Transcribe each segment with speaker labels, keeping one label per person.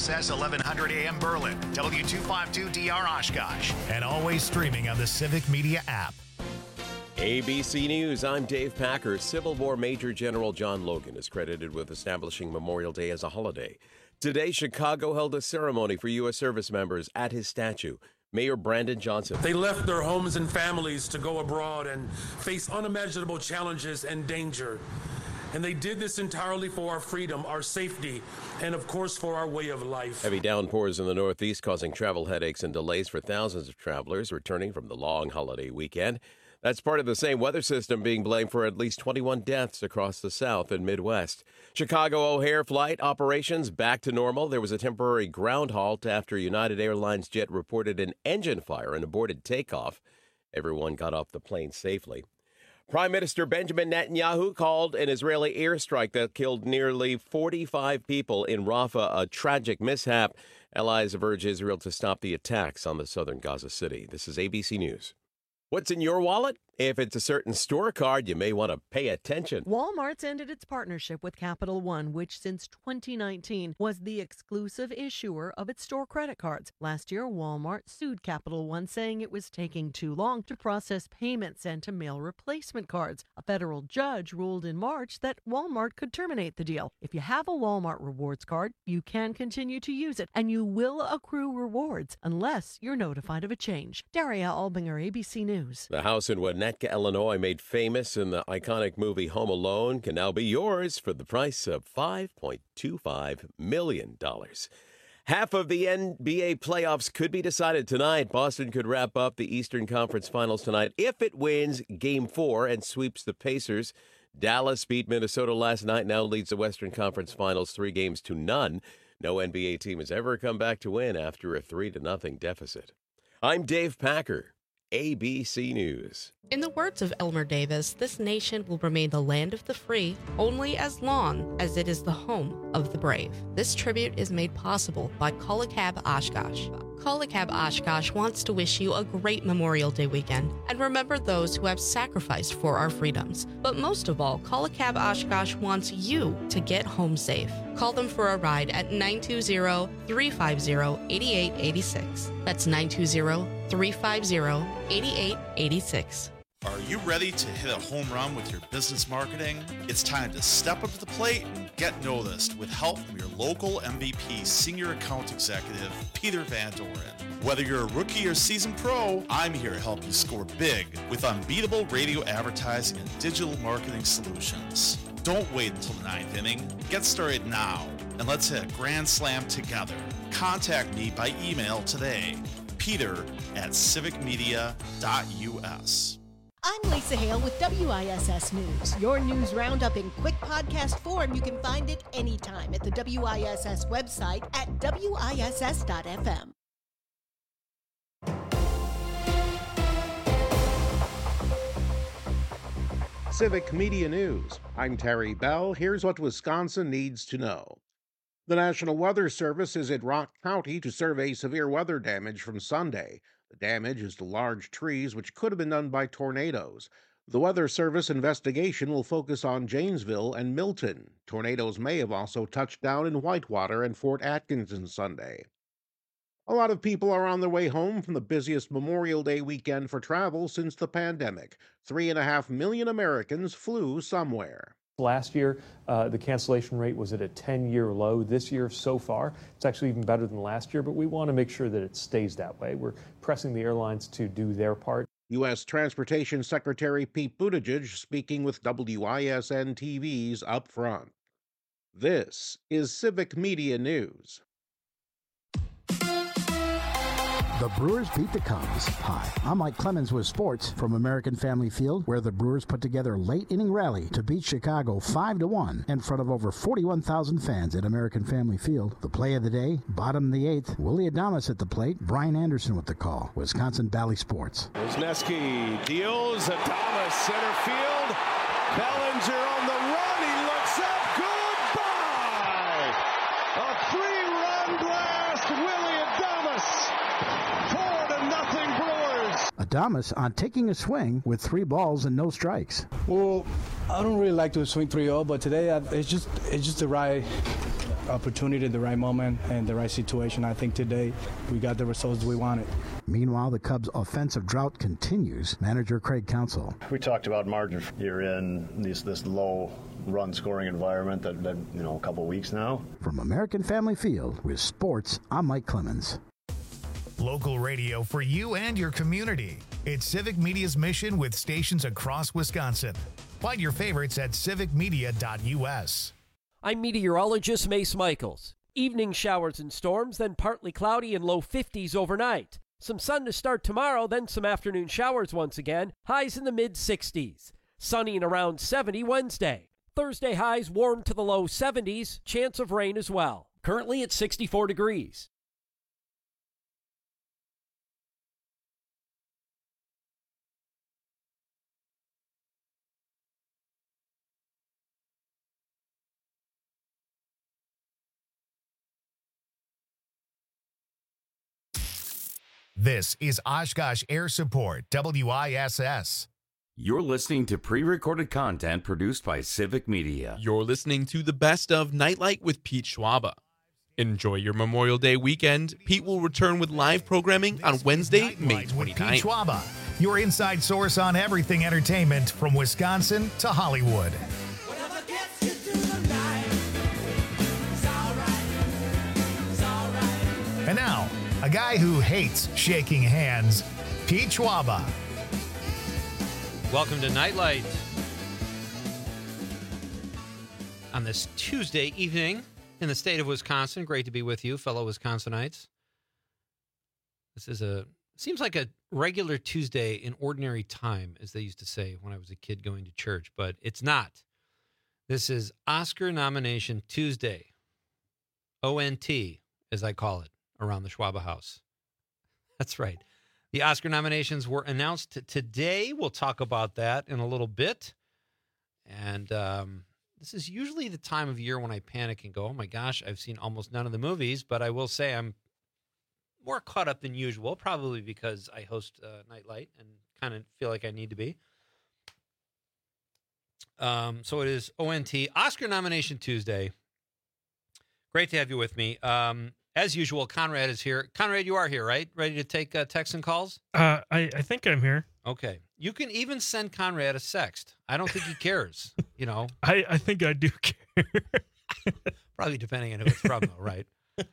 Speaker 1: WISS 1100 AM Berlin, W252DR Oshkosh, and always streaming on the Civic Media app.
Speaker 2: ABC News, I'm Dave Packer. Civil War Major General John Logan is credited with establishing Memorial Day as a holiday. Today, Chicago held a ceremony for U.S. service members at his statue. Mayor Brandon Johnson.
Speaker 3: They left their homes and families to go abroad and face unimaginable challenges and danger. And they did this entirely for our freedom, our safety, and of course for our way of life.
Speaker 2: Heavy downpours in the Northeast causing travel headaches and delays for thousands of travelers returning from the long holiday weekend. That's part of the same weather system being blamed for at least 21 deaths across the South and Midwest. Chicago O'Hare flight operations back to normal. There was a temporary ground halt after United Airlines jet reported an engine fire and aborted takeoff. Everyone got off the plane safely. Prime Minister Benjamin Netanyahu called an Israeli airstrike that killed nearly 45 people in Rafah a tragic mishap. Allies have urged Israel to stop the attacks on the southern Gaza City. This is ABC News. What's in your wallet? If it's a certain store card, you may want to pay attention.
Speaker 4: Walmart's ended its partnership with Capital One, which since 2019 was the exclusive issuer of its store credit cards. Last year, Walmart sued Capital One, saying it was taking too long to process payments and to mail replacement cards. A federal judge ruled in March that Walmart could terminate the deal. If you have a Walmart rewards card, you can continue to use it, and you will accrue rewards unless you're notified of a change. Daria Albinger, ABC News.
Speaker 2: The house in Winnetka, Illinois, made famous in the iconic movie Home Alone, can now be yours for the price of $5.25 million. Half of the NBA playoffs could be decided tonight. Boston could wrap up the Eastern Conference Finals tonight if it wins Game 4 and sweeps the Pacers. Dallas beat Minnesota last night, now leads the Western Conference Finals 3-0. No NBA team has ever come back to win after a 3-0 deficit. I'm Dave Packer. ABC News.
Speaker 5: In the words of Elmer Davis, this nation will remain the land of the free only as long as it is the home of the brave. This tribute is made possible by Call a Cab Oshkosh. Call a Cab Oshkosh wants to wish you a great Memorial Day weekend and remember those who have sacrificed for our freedoms. But most of all, Call a Cab Oshkosh wants you to get home safe. Call them for a ride at 920-350-8886. That's 920-350-8886.
Speaker 6: Are you ready to hit a home run with your business marketing? It's time to step up to the plate and get noticed with help from your local MVP Senior Account Executive, Peter Van Doren. Whether you're a rookie or seasoned pro, I'm here to help you score big with unbeatable radio advertising and digital marketing solutions. Don't wait until the ninth inning. Get started now, and let's hit a grand slam together. Contact me by email today, peter@civicmedia.us.
Speaker 7: I'm Lisa Hale with WISS News, your news roundup in quick podcast form. You can find it anytime at the WISS website at wiss.fm.
Speaker 8: Civic Media News. I'm Terry Bell. Here's what Wisconsin needs to know. The National Weather Service is at Rock County to survey severe weather damage from Sunday. The damage is to large trees, which could have been done by tornadoes. The Weather Service investigation will focus on Janesville and Milton. Tornadoes may have also touched down in Whitewater and Fort Atkinson Sunday. A lot of people are on their way home from the busiest Memorial Day weekend for travel since the pandemic. 3.5 million Americans flew somewhere.
Speaker 9: Last year, the cancellation rate was at a 10-year low. This year, so far, it's actually even better than last year, but we want to make sure that it stays that way. We're pressing the airlines to do their part.
Speaker 8: U.S. Transportation Secretary Pete Buttigieg speaking with WISN TV's Up Front. This is Civic Media News.
Speaker 10: The Brewers beat the Cubs. Hi, I'm Mike Clemens with sports from American Family Field, where the Brewers put together a late-inning rally to beat Chicago 5-1 in front of over 41,000 fans at American Family Field. The play of the day, bottom of the eighth, Willie Adames at the plate, Brian Anderson with the call. Wisconsin Valley Sports.
Speaker 11: Wisniewski deals, Adames center field, Bellinger on the run, he looks up, goodbye! A three-run blast, Willie Adames! 4-0 Brewers.
Speaker 10: Adames on taking a swing with 3 balls and no strikes.
Speaker 12: Well, I don't really like to swing 3-0, but today it's just the right opportunity, the right moment, and the right situation. I think today we got the results we wanted.
Speaker 10: Meanwhile, the Cubs' offensive drought continues. Manager Craig Counsell.
Speaker 13: We talked about margin. You're in this low run scoring environment that a couple weeks now.
Speaker 10: From American Family Field with sports, I'm Mike Clemens.
Speaker 1: Local radio for you and your community. It's Civic Media's mission with stations across Wisconsin. Find your favorites at civicmedia.us.
Speaker 14: I'm meteorologist Mace Michaels. Evening showers and storms, then partly cloudy and low 50s overnight. Some sun to start tomorrow, then some afternoon showers once again. Highs in the mid-60s. Sunny and around 70 Wednesday. Thursday highs warm to the low 70s. Chance of rain as well. Currently at 64 degrees.
Speaker 1: This is Oshkosh Air Support, WISS.
Speaker 15: You're listening to pre-recorded content produced by Civic Media.
Speaker 16: You're listening to the best of Nightlight with Pete Schwaba. Enjoy your Memorial Day weekend. Pete will return with live programming on Wednesday, May 29th.
Speaker 1: Pete Schwaba, your inside source on everything entertainment from Wisconsin to Hollywood. And now, a guy who hates shaking hands, Pete Schwaba.
Speaker 17: Welcome to Nightlight. On this Tuesday evening in the state of Wisconsin, great to be with you, fellow Wisconsinites. This seems like a regular Tuesday in ordinary time, as they used to say when I was a kid going to church, but it's not. This is Oscar Nomination Tuesday, ONT, as I call it, around the Schwaba house. That's right. The Oscar nominations were announced today. We'll talk about that in a little bit. And this is usually the time of year when I panic and go, oh my gosh, I've seen almost none of the movies, but I will say I'm more caught up than usual, probably because I host Nightlight and kind of feel like I need to be. So it is ONT, Oscar Nomination Tuesday. Great to have you with me. As usual, Conrad is here. Conrad, you are here, right? Ready to take texts and calls?
Speaker 18: I think I'm here.
Speaker 17: Okay. You can even send Conrad a sext. I don't think he cares, you know.
Speaker 18: I think I do care.
Speaker 17: Probably depending on who it's from, though, right?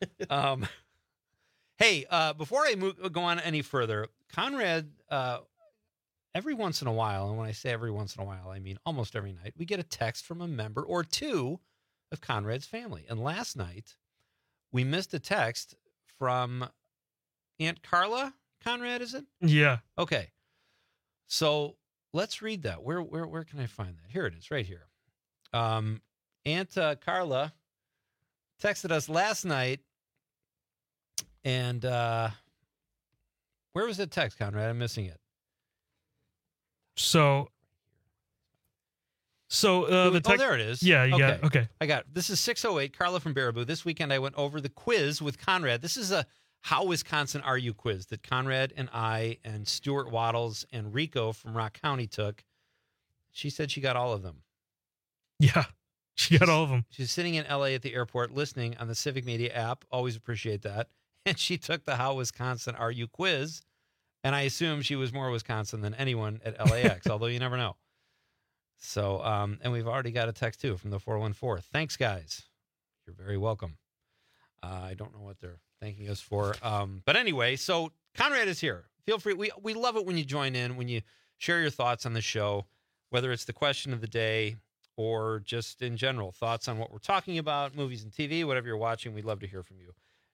Speaker 17: Hey, before I go on any further, Conrad, every once in a while, and when I say every once in a while, I mean almost every night, we get a text from a member or two of Conrad's family. And last night, we missed a text from Aunt Carla. Conrad, is it?
Speaker 18: Yeah.
Speaker 17: Okay. So let's read that. Where can I find that? Here it is, right here. Aunt Carla texted us last night, and where was the text, Conrad? I'm missing it.
Speaker 18: So the text.
Speaker 17: Oh, there it is.
Speaker 18: Yeah, you got it. Okay.
Speaker 17: I got it. This is 608, Carla from Baraboo. This weekend I went over the quiz with Conrad. This is a How Wisconsin Are You quiz that Conrad and I and Stuart Waddles and Rico from Rock County took. She said she got all of them.
Speaker 18: Yeah, she got all of them.
Speaker 17: She's sitting in LA at the airport listening on the Civic Media app. Always appreciate that. And she took the How Wisconsin Are You quiz. And I assume she was more Wisconsin than anyone at LAX, although you never know. So, and we've already got a text, too, from the 414. Thanks, guys. You're very welcome. I don't know what they're thanking us for. But anyway, so Conrad is here. Feel free. We love it when you join in, when you share your thoughts on the show, whether it's the question of the day or just in general, thoughts on what we're talking about, movies and TV, whatever you're watching. We'd love to hear from you.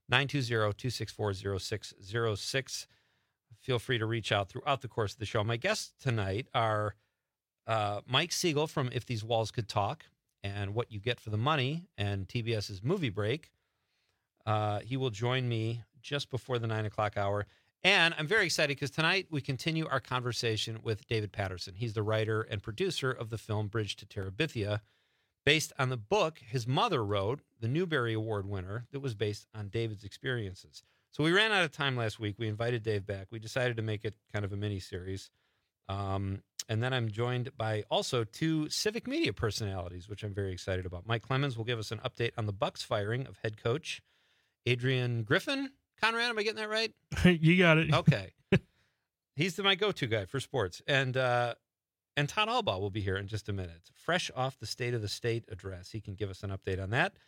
Speaker 17: 920-264-0606. Feel free to reach out throughout the course of the show. My guests tonight are Mike Siegel from If These Walls Could Talk and What You Get for the Money and TBS's Movie Break. He will join me just before the 9 o'clock hour. And I'm very excited because tonight we continue our conversation with David Patterson. He's the writer and producer of the film Bridge to Terabithia, based on the book his mother wrote, the Newbery Award winner, that was based on David's experiences. So we ran out of time last week. We invited Dave back. We decided to make it kind of a mini-series. And then I'm joined by also 2 Civic Media personalities, which I'm very excited about. Mike Clemens will give us an update on the Bucs firing of head coach Adrian Griffin. Conrad, am I getting that right?
Speaker 18: You got it.
Speaker 17: Okay. He's my go-to guy for sports. And Todd Albaugh will be here in just a minute. Fresh off the State of the State address. He can give us an update on that.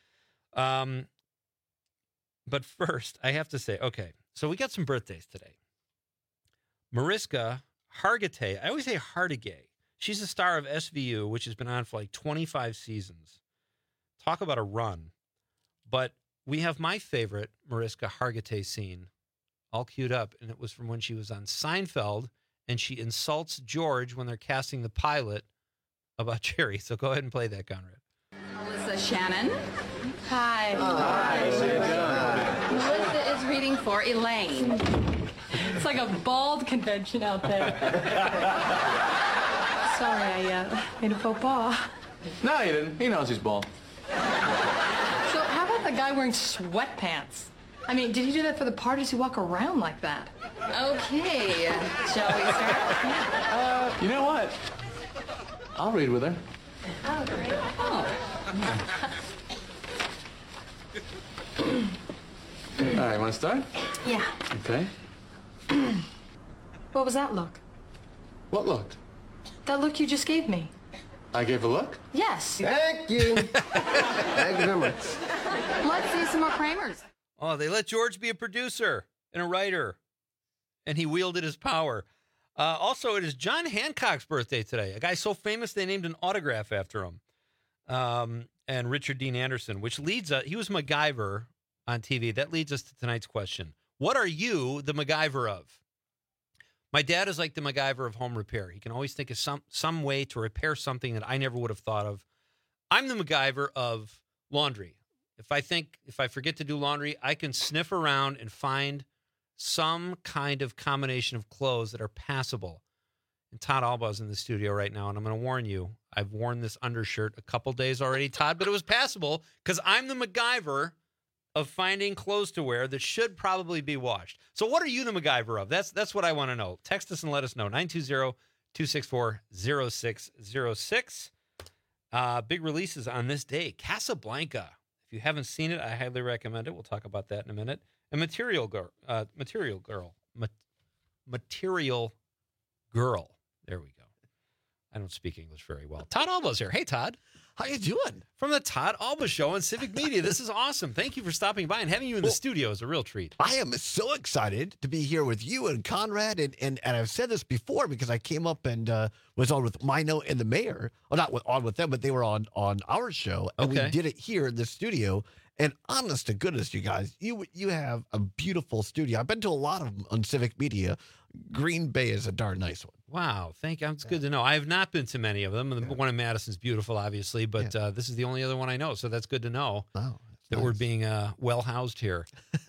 Speaker 17: But first, I have to say, okay, so we got some birthdays today. Mariska Hargitay. I always say Hargitay. She's a star of SVU, which has been on for like 25 seasons. Talk about a run. But we have my favorite Mariska Hargitay scene all queued up, and it was from when she was on Seinfeld, and she insults George when they're casting the pilot about Jerry. So go ahead and play that, Conrad.
Speaker 19: Melissa Shannon. Hi.
Speaker 20: Hi.
Speaker 19: Melissa is reading for Elaine. It's like a bald convention out there. Sorry, I made a faux pas.
Speaker 20: No, he didn't. He knows he's bald.
Speaker 19: So how about the guy wearing sweatpants? I mean, did he do that for the parties who walk around like that? Okay, shall we start?
Speaker 20: You know what? I'll read with her.
Speaker 19: Oh, great. Oh.
Speaker 20: All right, want to start?
Speaker 19: Yeah.
Speaker 20: Okay.
Speaker 19: What was that look?
Speaker 20: What looked?
Speaker 19: That look you just gave me.
Speaker 20: I gave a look?
Speaker 19: Yes.
Speaker 20: Thank you. Thank you very much.
Speaker 19: Let's see some more Kramers.
Speaker 17: Oh, they let George be a producer and a writer, and he wielded his power. Also, it is John Hancock's birthday today, a guy so famous they named an autograph after him. And Richard Dean Anderson, which leads us, he was MacGyver on TV. That leads us to tonight's question. What are you the MacGyver of? My dad is like the MacGyver of home repair. He can always think of some way to repair something that I never would have thought of. I'm the MacGyver of laundry. If I forget to do laundry, I can sniff around and find some kind of combination of clothes that are passable. And Todd Albaugh's in the studio right now, and I'm going to warn you, I've worn this undershirt a couple days already, Todd, but it was passable because I'm the MacGyver of finding clothes to wear that should probably be washed. So what are you the MacGyver of? That's what I want to know. Text us and let us know. 920-264-0606. Big releases on this day. Casablanca. If you haven't seen it, I highly recommend it. We'll talk about that in a minute. And Material Girl. There we go. I don't speak English very well. Todd Albaugh's here. Hey, Todd.
Speaker 21: How you doing?
Speaker 17: From the Todd Albaugh Show on Civic Media. This is awesome. Thank you for stopping by, and having you in the studio is a real treat.
Speaker 21: I am so excited to be here with you and Conrad, and I've said this before because I came up and was on with Mino and the Mayor. Well, not on with them, but they were on our show, and we did it here in the studio. And honest to goodness, you guys, you have a beautiful studio. I've been to a lot of them on Civic Media. Green Bay is a darn nice one.
Speaker 17: Wow, thank you. It's good to know. I have not been to many of them. The one in Madison's beautiful, obviously, but this is the only other one I know, so that's good to know that we're being well housed here.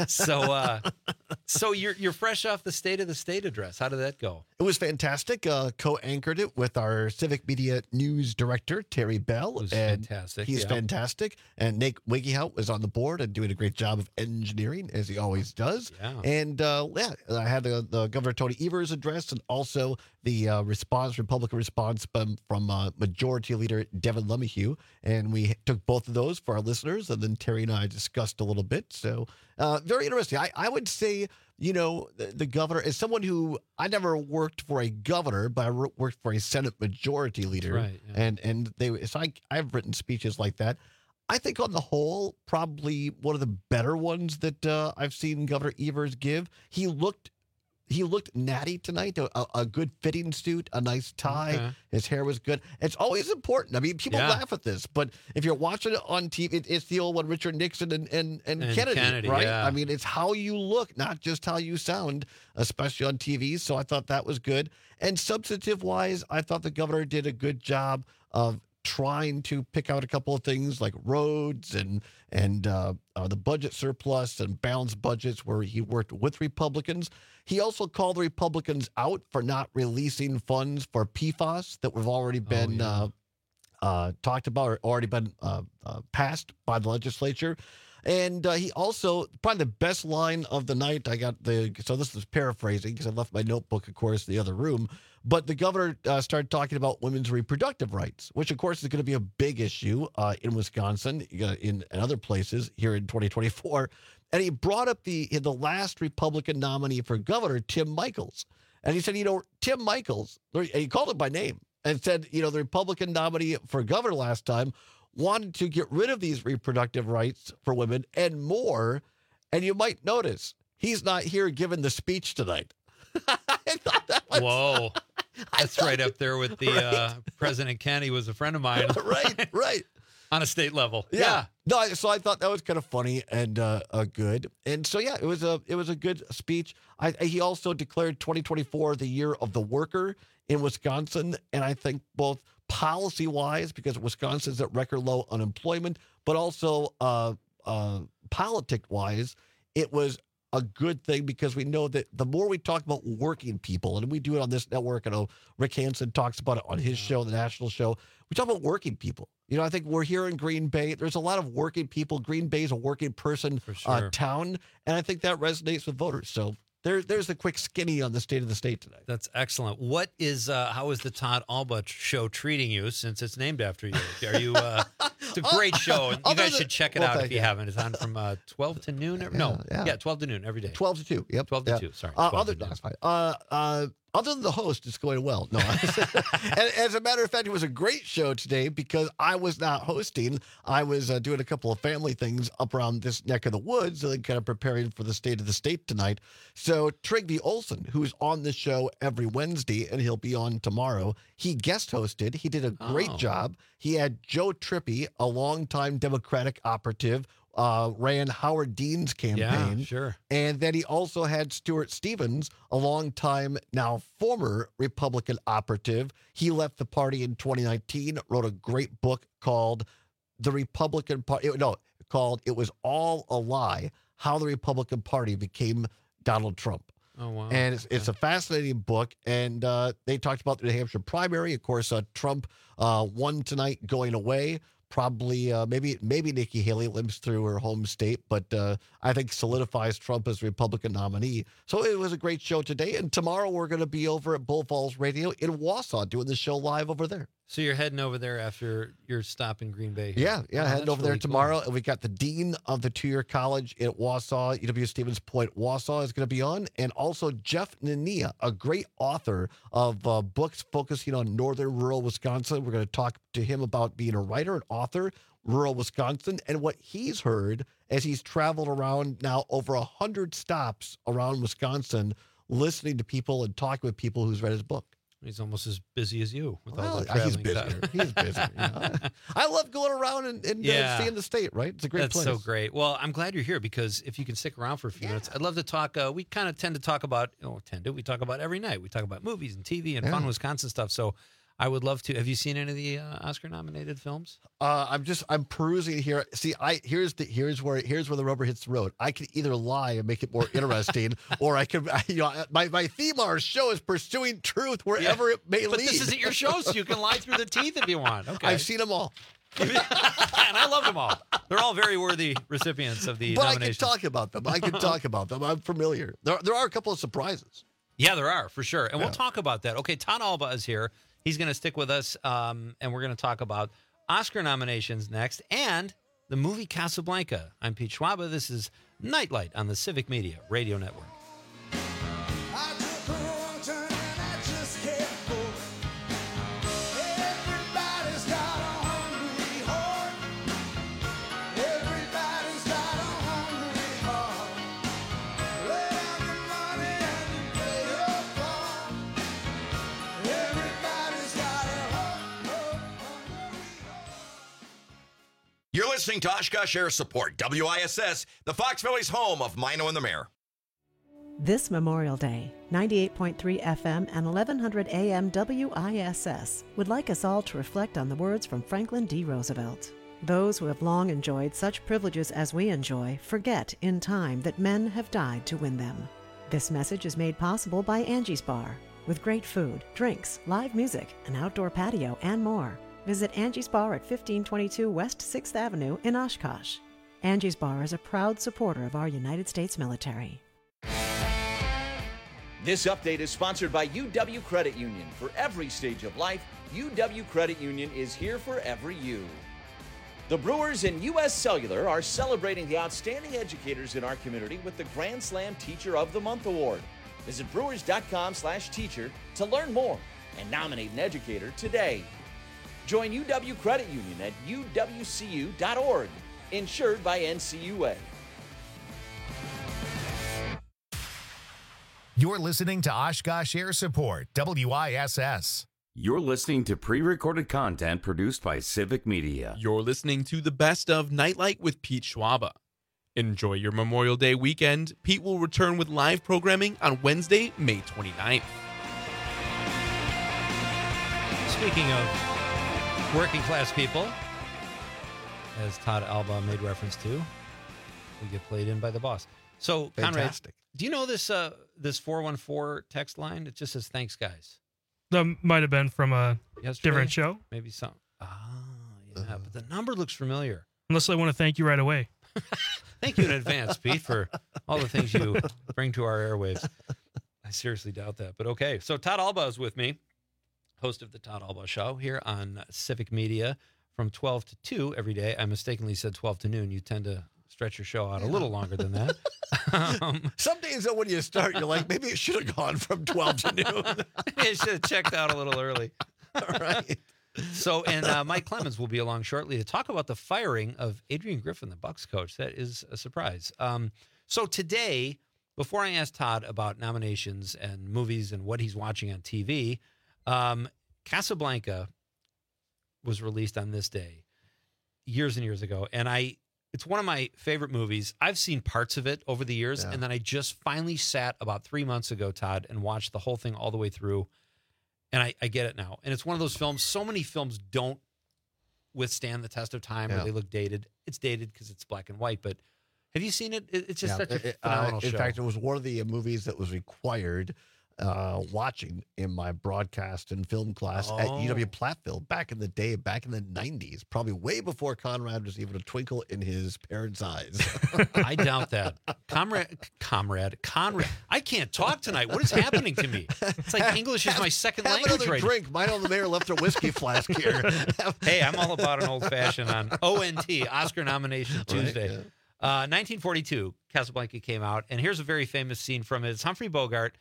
Speaker 17: So, so you're fresh off the State of the State address. How did that go?
Speaker 21: It was fantastic. Co-anchored it with our Civic Media News Director, Terry Bell.
Speaker 17: It was fantastic.
Speaker 21: He's fantastic. And Nate Wiggiehout was on the board and doing a great job of engineering, as he always does.
Speaker 17: Yeah.
Speaker 21: And I had the Governor Tony Evers address and also the Republican response from Majority Leader Devin LeMahieu. And we took both of those for our listeners, and then Terry and I discussed a little bit. So very interesting. I would say, the governor is someone who I never worked for a governor, but I worked for a Senate Majority Leader.
Speaker 17: Right, yeah.
Speaker 21: And I've written speeches like that. I think on the whole, probably one of the better ones that I've seen Governor Evers give. He looked natty tonight, a good fitting suit, a nice tie.
Speaker 17: Okay.
Speaker 21: His hair was good. It's always important. I mean, people laugh at this, but if you're watching it on TV, it's the old one, Richard Nixon and Kennedy, right?
Speaker 17: Yeah.
Speaker 21: I mean, it's how you look, not just how you sound, especially on TV. So I thought that was good. And substantive-wise, I thought the governor did a good job of trying to pick out a couple of things like roads and the budget surplus and balanced budgets where he worked with Republicans. He also called the Republicans out for not releasing funds for PFAS that have already been talked about or already been passed by the legislature. And he also, probably the best line of the night, so this is paraphrasing because I left my notebook, of course, in the other room. But the governor started talking about women's reproductive rights, which, of course, is going to be a big issue in Wisconsin, in other places here in 2024. And he brought up the last Republican nominee for governor, Tim Michels. And he said, Tim Michels, he called him by name and said, the Republican nominee for governor last time wanted to get rid of these reproductive rights for women and more. And you might notice he's not here giving the speech tonight. I thought that was...
Speaker 17: Whoa. That's right up there with the President Kennedy was a friend of mine.
Speaker 21: Right.
Speaker 17: On a state level.
Speaker 21: Yeah. No, so I thought that was kind of funny and good. And so, yeah, it was a good speech. He also declared 2024 the year of the worker in Wisconsin. And I think both policy-wise, because Wisconsin's at record low unemployment, but also politic-wise, it was a good thing because we know that the more we talk about working people, and we do it on this network, I know Rick Hansen talks about it on his show, the national show, we talk about working people. I think we're here in Green Bay. There's a lot of working people. Green Bay is a working person town, and I think that resonates with voters. So there's the quick skinny on the state of the state today.
Speaker 17: That's excellent. How is the Todd Alba show treating you since it's named after you? Are you? It's a great show, and you guys should check it out if you haven't. It's on from 12 to noon. 12 to noon every day.
Speaker 21: 12 to 2. Yep.
Speaker 17: 12 to 2. Sorry. 12 to 2.
Speaker 21: That's fine. Other than the host, it's going well. No, and as a matter of fact, it was a great show today because I was not hosting. I was doing a couple of family things up around this neck of the woods and kind of preparing for the state of the state tonight. So Trygve Olsen, who's on the show every Wednesday, and he'll be on tomorrow, he guest hosted. He did a great job. He had Joe Trippi, a longtime Democratic operative, ran Howard Dean's campaign.
Speaker 17: Yeah, sure.
Speaker 21: And then he also had Stuart Stevens, a longtime, now former Republican operative. He left the party in 2019, wrote a great book called The Republican Party. Called It Was All a Lie, How the Republican Party Became Donald Trump.
Speaker 17: Oh, wow.
Speaker 21: And it's a fascinating book. And they talked about the New Hampshire primary. Of course, Trump won tonight going away. Probably, maybe Nikki Haley limps through her home state, but I think solidifies Trump as Republican nominee. So it was a great show today. And tomorrow we're going to be over at Bull Falls Radio in Wausau doing the show live over there.
Speaker 17: So you're heading over there after your stop in Green Bay.
Speaker 21: Yeah, heading over there tomorrow. And we got the dean of the two-year college at Wausau, UW Stevens Point, Wausau is going to be on. And also Jeff Nania, a great author of books focusing on northern rural Wisconsin. We're going to talk to him about being a writer and author, rural Wisconsin, and what he's heard as he's traveled around now over 100 stops around Wisconsin, listening to people and talking with people who's read his book.
Speaker 17: He's almost as busy as you with all the traveling.
Speaker 21: He's busy. He's busy. I love going around and seeing the state, right? It's a great place.
Speaker 17: That's so great. Well, I'm glad you're here because if you can stick around for a few minutes, I'd love to talk. We kind of tend to talk about, we talk about every night. We talk about movies and TV and fun Wisconsin stuff. So I would love to. Have you seen any of the Oscar-nominated films?
Speaker 21: I'm perusing here. See, here's where the rubber hits the road. I can either lie and make it more interesting, or I can, my theme of our show is pursuing truth wherever it may lead.
Speaker 17: But this isn't your show, so you can lie through the teeth if you want. Okay,
Speaker 21: I've seen them all.
Speaker 17: And I love them all. They're all very worthy recipients of the nominations.
Speaker 21: I can talk about them. I'm familiar. There are a couple of surprises.
Speaker 17: Yeah, there are, for sure. And we'll talk about that. Okay, Todd Alba is here. He's going to stick with us, and we're going to talk about Oscar nominations next and the movie Casablanca. I'm Pete Schwaba. This is Nightlight on the Civic Media Radio Network.
Speaker 3: You're listening to Oshkosh Air Support, WISS, the Fox Valley's home of Mino and the Mayor.
Speaker 4: This Memorial Day, 98.3 FM and 1100 AM WISS would like us all to reflect on the words from Franklin D. Roosevelt. Those who have long enjoyed such privileges as we enjoy forget in time that men have died to win them. This message is made possible by Angie's Bar, with great food, drinks, live music, an outdoor patio, and more. Visit Angie's Bar at 1522 West 6th Avenue in Oshkosh. Angie's Bar is a proud supporter of our United States military.
Speaker 2: This update is sponsored by UW Credit Union. For every stage of life, UW Credit Union is here for every you. The Brewers and U.S. Cellular are celebrating the outstanding educators in our community with the Grand Slam Teacher of the Month Award. Visit brewers.com/teacher to learn more and nominate an educator today. Join UW Credit Union at uwcu.org, insured by NCUA.
Speaker 1: You're listening to Oshkosh Air Support, WISS.
Speaker 15: You're listening to pre-recorded content produced by Civic Media.
Speaker 16: You're listening to the best of Nightlight with Pete Schwaba. Enjoy your Memorial Day weekend. Pete will return with live programming on Wednesday, May 29th.
Speaker 17: Speaking of working class people, as Todd Alba made reference to, we get played in by the boss. So,
Speaker 21: Fantastic.
Speaker 17: Conrad, do you know this this 414 text line? It just says, "Thanks, guys."
Speaker 18: That might have been from a
Speaker 17: Yesterday?
Speaker 18: different show.
Speaker 17: Maybe some. Yeah, but the number looks familiar.
Speaker 18: Unless I want to thank you right away.
Speaker 17: Thank you in advance, Pete, for all the things you bring to our airwaves. I seriously doubt that, but okay. So Todd Alba is with me, host of the Todd Alba Show here on Civic Media from 12 to 2 every day. I mistakenly said 12 to noon. You tend to stretch your show out a little longer than that.
Speaker 21: Some days, though, when you start, you're like, maybe it should have gone from 12 to noon.
Speaker 17: I should have checked out a little early.
Speaker 21: All right.
Speaker 17: So, and Mike Clemens will be along shortly to talk about the firing of Adrian Griffin, the Bucks coach. That is a surprise. So today, before I ask Todd about nominations and movies and what he's watching on TV, Casablanca was released on this day years and years ago. And it's one of my favorite movies. I've seen parts of it over the years.
Speaker 21: Yeah.
Speaker 17: And then I just finally sat about 3 months ago, Todd, and watched the whole thing all the way through. And I get it now. And it's one of those films, so many films don't withstand the test of time or they look dated. It's dated because it's black and white. But have you seen it? It's just such a phenomenal show.
Speaker 21: In fact, it was one of the movies that was required watching in my broadcast and film class at UW Platteville back in the day, back in the 90s, probably way before Conrad was even a twinkle in his parents' eyes.
Speaker 17: I doubt that. Conrad. I can't talk tonight. What is happening to me? It's like English is my second language
Speaker 21: another
Speaker 17: right
Speaker 21: drink. Mine on the mayor left a whiskey flask here.
Speaker 17: Hey, I'm all about an old-fashioned on ONT, Oscar Nomination Tuesday.
Speaker 21: Right, yeah.
Speaker 17: 1942, Casablanca came out, and here's a very famous scene from it. It's Humphrey Bogart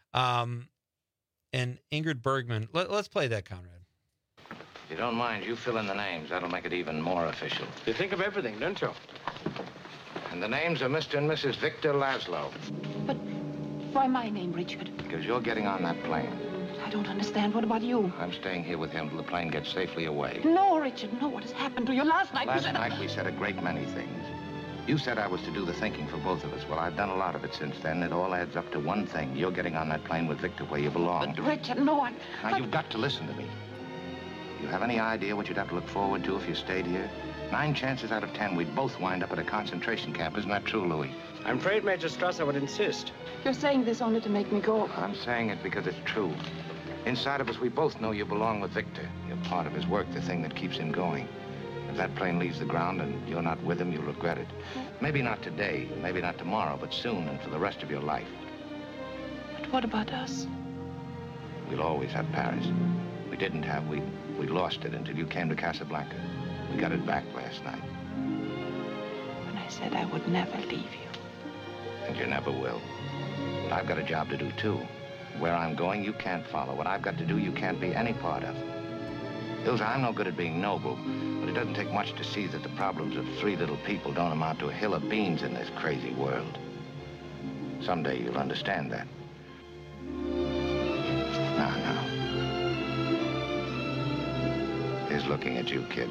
Speaker 17: and Ingrid Bergman. Let's play that, Conrad.
Speaker 22: If you don't mind, you fill in the names. That'll make it even more official.
Speaker 20: You think of everything, don't you?
Speaker 22: And the names are Mr. and Mrs. Victor Laszlo.
Speaker 23: But why my name, Richard?
Speaker 22: Because you're getting on that plane.
Speaker 23: I don't understand. What about you?
Speaker 22: I'm staying here with him till the plane gets safely away.
Speaker 23: No, Richard, no. What has happened to you? Last night
Speaker 22: Last night we said a great many things. You said I was to do the thinking for both of us. Well, I've done a lot of it since then. It all adds up to one thing. You're getting on that plane with Victor where you belong.
Speaker 23: But, Richard, no,
Speaker 22: Now, you've got to listen to me. You have any idea what you'd have to look forward to if you stayed here? 9 chances out of 10, we'd both wind up at a concentration camp. Isn't that true, Louis?
Speaker 20: I'm afraid Major Strasser would insist.
Speaker 23: You're saying this only to make me go.
Speaker 22: I'm saying it because it's true. Inside of us, we both know you belong with Victor. You're part of his work, the thing that keeps him going. If that plane leaves the ground and you're not with him, you'll regret it. Maybe not today, maybe not tomorrow, but soon and for the rest of your life.
Speaker 23: But what about us?
Speaker 22: We'll always have Paris. We didn't have, we lost it until you came to Casablanca. We got it back last night.
Speaker 23: When I said I would never leave you.
Speaker 22: And you never will. But I've got a job to do, too. Where I'm going, you can't follow. What I've got to do, you can't be any part of. Ilsa, I'm no good at being noble, but it doesn't take much to see that the problems of 3 little people don't amount to a hill of beans in this crazy world. Someday you'll understand that. Now. He's looking at you, kid.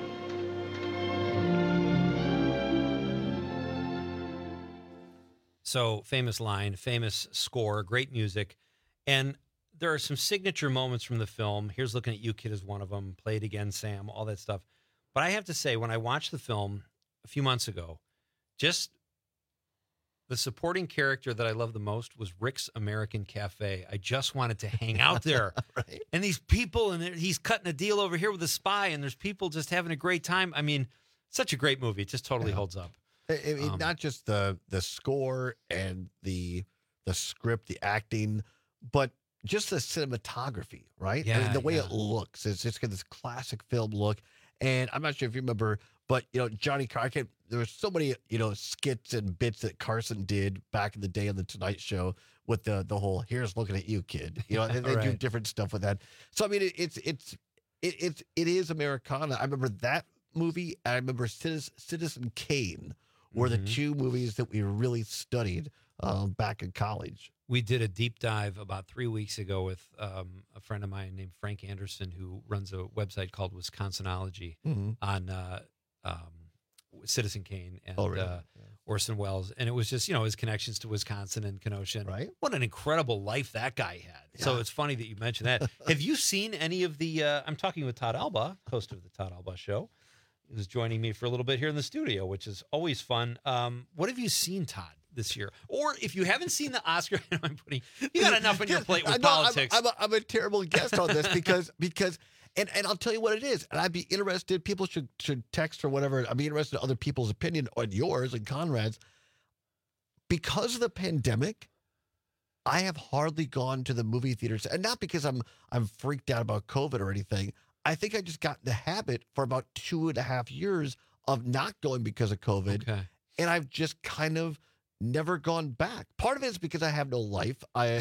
Speaker 17: So, famous line, famous score, great music. And there are some signature moments from the film. Here's Looking at You, Kid, is one of them. Play It Again, Sam, all that stuff. But I have to say, when I watched the film a few months ago, just the supporting character that I love the most was Rick's American Cafe. I just wanted to hang out there.
Speaker 21: Right.
Speaker 17: And these people, and he's cutting a deal over here with a spy, and there's people just having a great time. I mean, such a great movie. It just totally holds up.
Speaker 21: Not just the score and the script, the acting, but just the cinematography, right?
Speaker 17: Yeah,
Speaker 21: the way it looks. It's just got this classic film look. And I'm not sure if you remember, but, Johnny Carson, there were so many, skits and bits that Carson did back in the day on The Tonight Show with the whole, here's looking at you, kid. And they do different stuff with that. So, I mean, it is Americana. I remember that movie. And I remember Citizen Kane were the two movies that we really studied back in college.
Speaker 17: We did a deep dive about 3 weeks ago with a friend of mine named Frank Anderson, who runs a website called Wisconsinology on Citizen Kane and Orson Welles. And it was just, his connections to Wisconsin and Kenosha.
Speaker 21: Right.
Speaker 17: What an incredible life that guy had. Yeah. So it's funny that you mentioned that. Have you seen any of the, I'm talking with Todd Alba, host of the Todd Alba Show, who's joining me for a little bit here in the studio, which is always fun. What have you seen, Todd, this year? Or if you haven't seen the Oscar, you got enough on your plate with politics.
Speaker 21: I'm a terrible guest on this because and I'll tell you what it is. And I'd be interested, people should text or whatever. I'd be interested in other people's opinion on yours and Conrad's. Because of the pandemic, I have hardly gone to the movie theaters, and not because I'm freaked out about COVID or anything. I think I just got in the habit for about 2.5 years of not going because of COVID.
Speaker 17: Okay.
Speaker 21: And I've just kind of never gone back. Part of it is because I have no life. I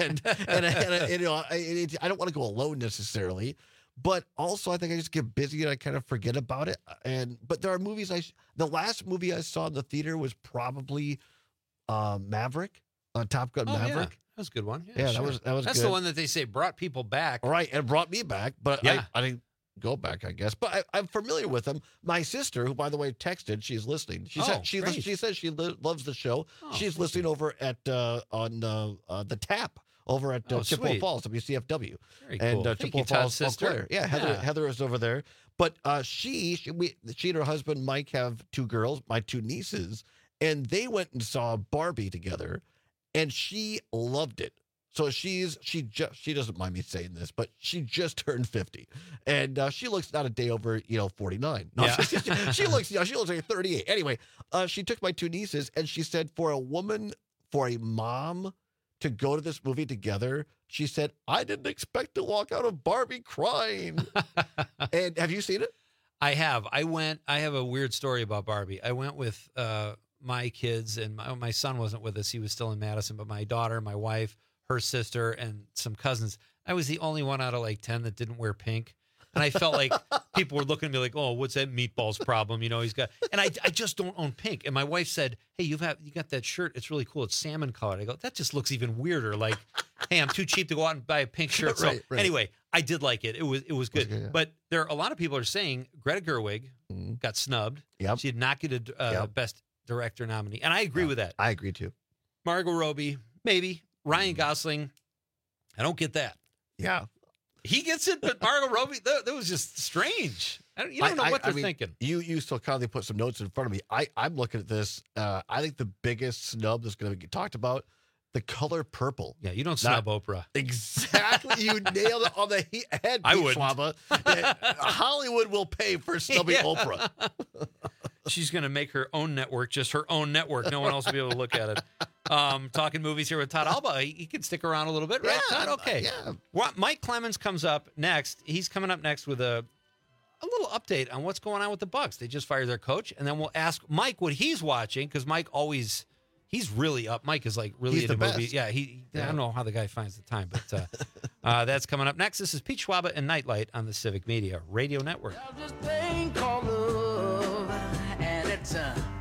Speaker 21: don't want to go alone necessarily, but also I think I just get busy and I kind of forget about it. But there are movies the last movie I saw in the theater was probably Maverick, Top Gun Maverick.
Speaker 17: Yeah. That was a good one.
Speaker 21: Yeah,
Speaker 17: sure.
Speaker 21: that was
Speaker 17: That's
Speaker 21: good.
Speaker 17: the one that they say brought people back.
Speaker 21: Right, and brought me back, but
Speaker 17: Yeah.
Speaker 21: I didn't go back, I guess. But I'm familiar with them. My sister, who, by the way, texted, she's listening. She says she loves the show. She's listening over at on the Tap over at Chippewa Falls, WCFW.
Speaker 17: Very cool.
Speaker 21: And Chippewa Falls,
Speaker 17: sister.
Speaker 21: Eau Claire. Yeah, Heather is over there. But she and her husband Mike have 2 girls, my 2 nieces, and they went and saw Barbie together, and she loved it. So she doesn't mind me saying this, but she just turned 50, and she looks not a day over 49. No,
Speaker 17: Yeah.
Speaker 21: she looks like 38. Anyway, she took my 2 nieces, and she said for a mom to go to this movie together, she said, I didn't expect to walk out of Barbie crying. And have you seen it?
Speaker 17: I have. I have a weird story about Barbie. I went with my kids, and my son wasn't with us. He was still in Madison, but my daughter, my wife, her sister, and some cousins. I was the only one out of like 10 that didn't wear pink. And I felt like people were looking at me like, oh, what's that meatballs problem? He's got, and I just don't own pink. And my wife said, hey, you got that shirt. It's really cool. It's salmon colored. I go, that just looks even weirder. Like, hey, I'm too cheap to go out and buy a pink shirt. So anyway, I did like it. It was good. Okay, yeah. But there are a lot of people are saying Greta Gerwig got snubbed.
Speaker 21: Yep.
Speaker 17: She did not get a Best Director nominee. And I agree with that.
Speaker 21: I agree too.
Speaker 17: Margot Robbie, maybe. Ryan Gosling, I don't get that.
Speaker 21: Yeah.
Speaker 17: He gets it, but Margot Robbie, that was just strange. You don't know what they're thinking.
Speaker 21: You still kindly put some notes in front of me. I'm looking at this. I think the biggest snub that's going to get talked about, The Color Purple.
Speaker 17: Yeah, you don't snub Oprah.
Speaker 21: Exactly. You nailed it on the head,
Speaker 17: I
Speaker 21: Pete
Speaker 17: wouldn't.
Speaker 21: Schwaba. Hollywood will pay for snubbing Oprah.
Speaker 17: She's going to make her own network, just her own network. No one else will be able to look at it. Talking movies here with Todd Alba. He can stick around a little bit, right, Todd? Okay.
Speaker 21: Yeah.
Speaker 17: Mike Clemens comes up next. He's coming up next with a little update on what's going on with the Bucs. They just fired their coach, and then we'll ask Mike what he's watching, because Mike he's really up. Mike is like really into movies. Yeah, I don't know how the guy finds the time, but that's coming up next. This is Pete Schwaba and Nightlight on the Civic Media Radio Network.
Speaker 5: It's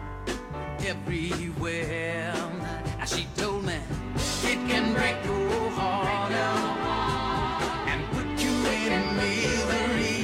Speaker 5: everywhere. As she told me, it can break your heart and put you in misery.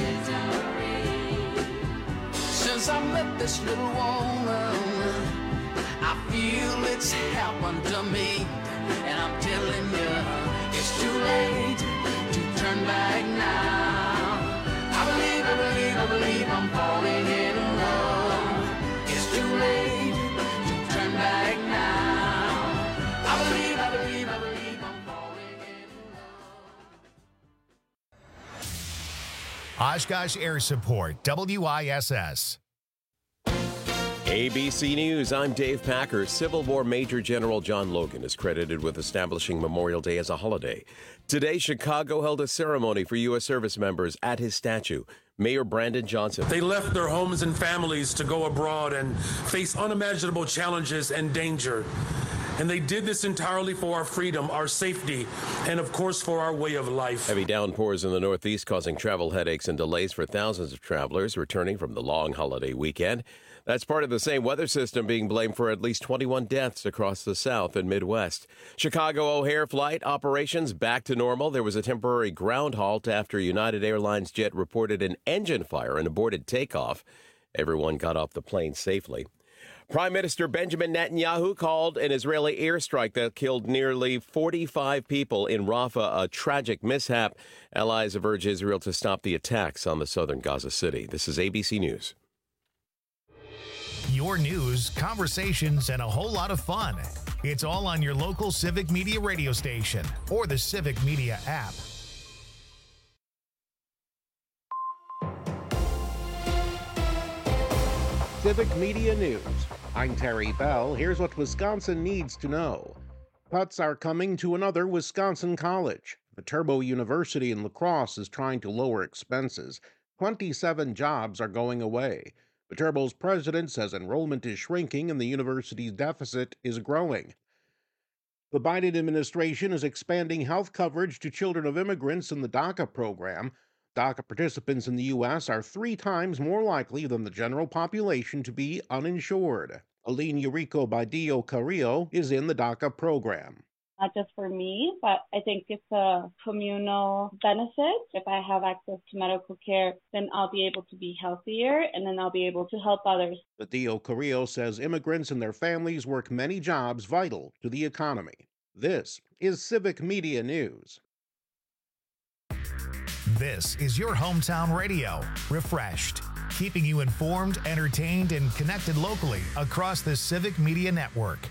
Speaker 5: Since I met this little woman, I feel it's happened to me, and I'm telling you, it's too late to turn back now. I believe I'm falling in love. Too late to turn back now. I believe I'm falling in love.
Speaker 1: Oshkosh Air Support, WISS.
Speaker 6: ABC News, I'm Dave Packer. Civil War Major General John Logan is credited with establishing Memorial Day as a holiday. Today, Chicago held a ceremony for U.S. service members at his statue. Mayor Brandon Johnson.
Speaker 7: They left their homes and families to go abroad and face unimaginable challenges and danger. And they did this entirely for our freedom, our safety, and of course for our way of life.
Speaker 6: Heavy downpours in the Northeast causing travel headaches and delays for thousands of travelers returning from the long holiday weekend. That's part of the same weather system being blamed for at least 21 deaths across the South and Midwest. Chicago O'Hare flight operations back to normal. There was a temporary ground halt after United Airlines jet reported an engine fire and aborted takeoff. Everyone got off the plane safely. Prime Minister Benjamin Netanyahu called an Israeli airstrike that killed nearly 45 people in Rafah a tragic mishap. Allies have urged Israel to stop the attacks on the southern Gaza City. This is ABC News.
Speaker 1: Your news, conversations, and a whole lot of fun. It's all on your local Civic Media radio station or the Civic Media app.
Speaker 8: Civic Media News. I'm Terry Bell. Here's what Wisconsin needs to know. Cuts are coming to another Wisconsin college. Viterbo University in La Crosse is trying to lower expenses. 27 jobs are going away. Viterbo's president says enrollment is shrinking and the university's deficit is growing. The Biden administration is expanding health coverage to children of immigrants in the DACA program. DACA participants in the U.S. are 3 times more likely than the general population to be uninsured. Aline Eurico Badillo Carrillo is in the DACA program.
Speaker 9: Not just for me, but I think it's a communal benefit. If I have access to medical care, then I'll be able to be healthier, and then I'll be able to help others.
Speaker 8: Badillo Carrillo says immigrants and their families work many jobs vital to the economy. This is Civic Media News.
Speaker 1: This is your hometown radio, refreshed, keeping you informed, entertained, and connected locally across the Civic Media Network.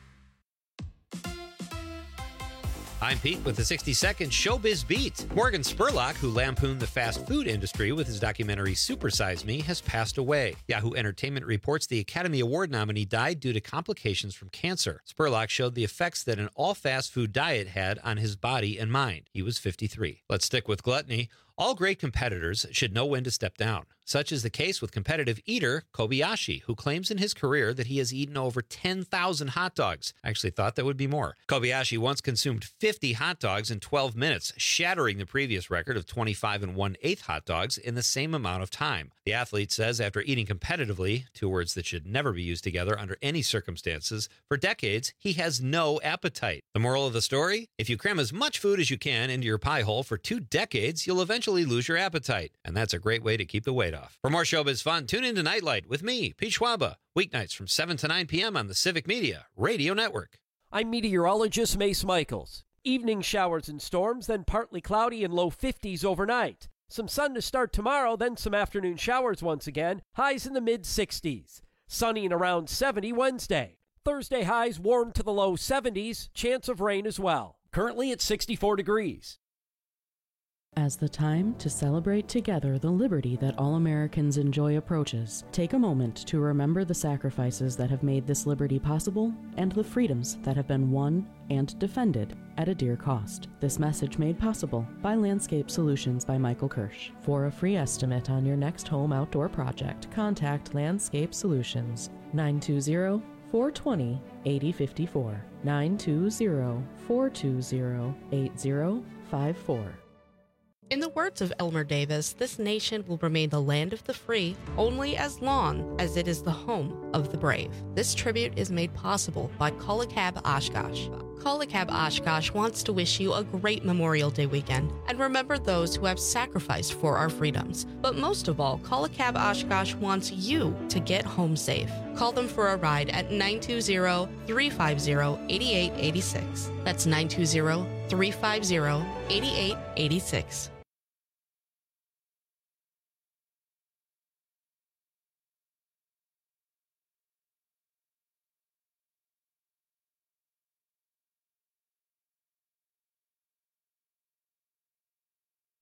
Speaker 17: I'm Pete with the 60-second Showbiz Beat. Morgan Spurlock, who lampooned the fast food industry with his documentary Super Size Me, has passed away. Yahoo Entertainment reports the Academy Award nominee died due to complications from cancer. Spurlock showed the effects that an all-fast food diet had on his body and mind. He was 53. Let's stick with gluttony. All great competitors should know when to step down. Such is the case with competitive eater Kobayashi, who claims in his career that he has eaten over 10,000 hot dogs. I actually thought that would be more. Kobayashi once consumed 50 hot dogs in 12 minutes, shattering the previous record of 25 1/8 hot dogs in the same amount of time. The athlete says after eating competitively, 2 words that should never be used together under any circumstances, for decades, he has no appetite. The moral of the story? If you cram as much food as you can into your pie hole for 2 decades, you'll eventually lose your appetite. And that's a great way to keep the weight off. For more showbiz fun, tune in to Nightlight with me, Pete Schwaba, weeknights from 7 to 9 p.m. on the Civic Media Radio Network.
Speaker 14: I'm meteorologist Mace Michaels. Evening showers and storms, then partly cloudy and low 50s overnight. Some sun to start tomorrow, then some afternoon showers once again. Highs in the mid-60s. Sunny and around 70 Wednesday. Thursday highs warm to the low 70s. Chance of rain as well. Currently at 64 degrees.
Speaker 24: As the time to celebrate together the liberty that all Americans enjoy approaches, take a moment to remember the sacrifices that have made this liberty possible and the freedoms that have been won and defended at a dear cost. This message made possible by Landscape Solutions by Michael Kirsch. For a free estimate on your next home outdoor project, contact Landscape Solutions 920-420-8054, 920-420-8054.
Speaker 25: In the words of Elmer Davis, this nation will remain the land of the free only as long as it is the home of the brave. This tribute is made possible by Kolakab Oshkosh. Kolakab Oshkosh wants to wish you a great Memorial Day weekend and remember those who have sacrificed for our freedoms. But most of all, Kolakab Oshkosh wants you to get home safe. Call them for a ride at 920-350-8886. That's 920-350-8886.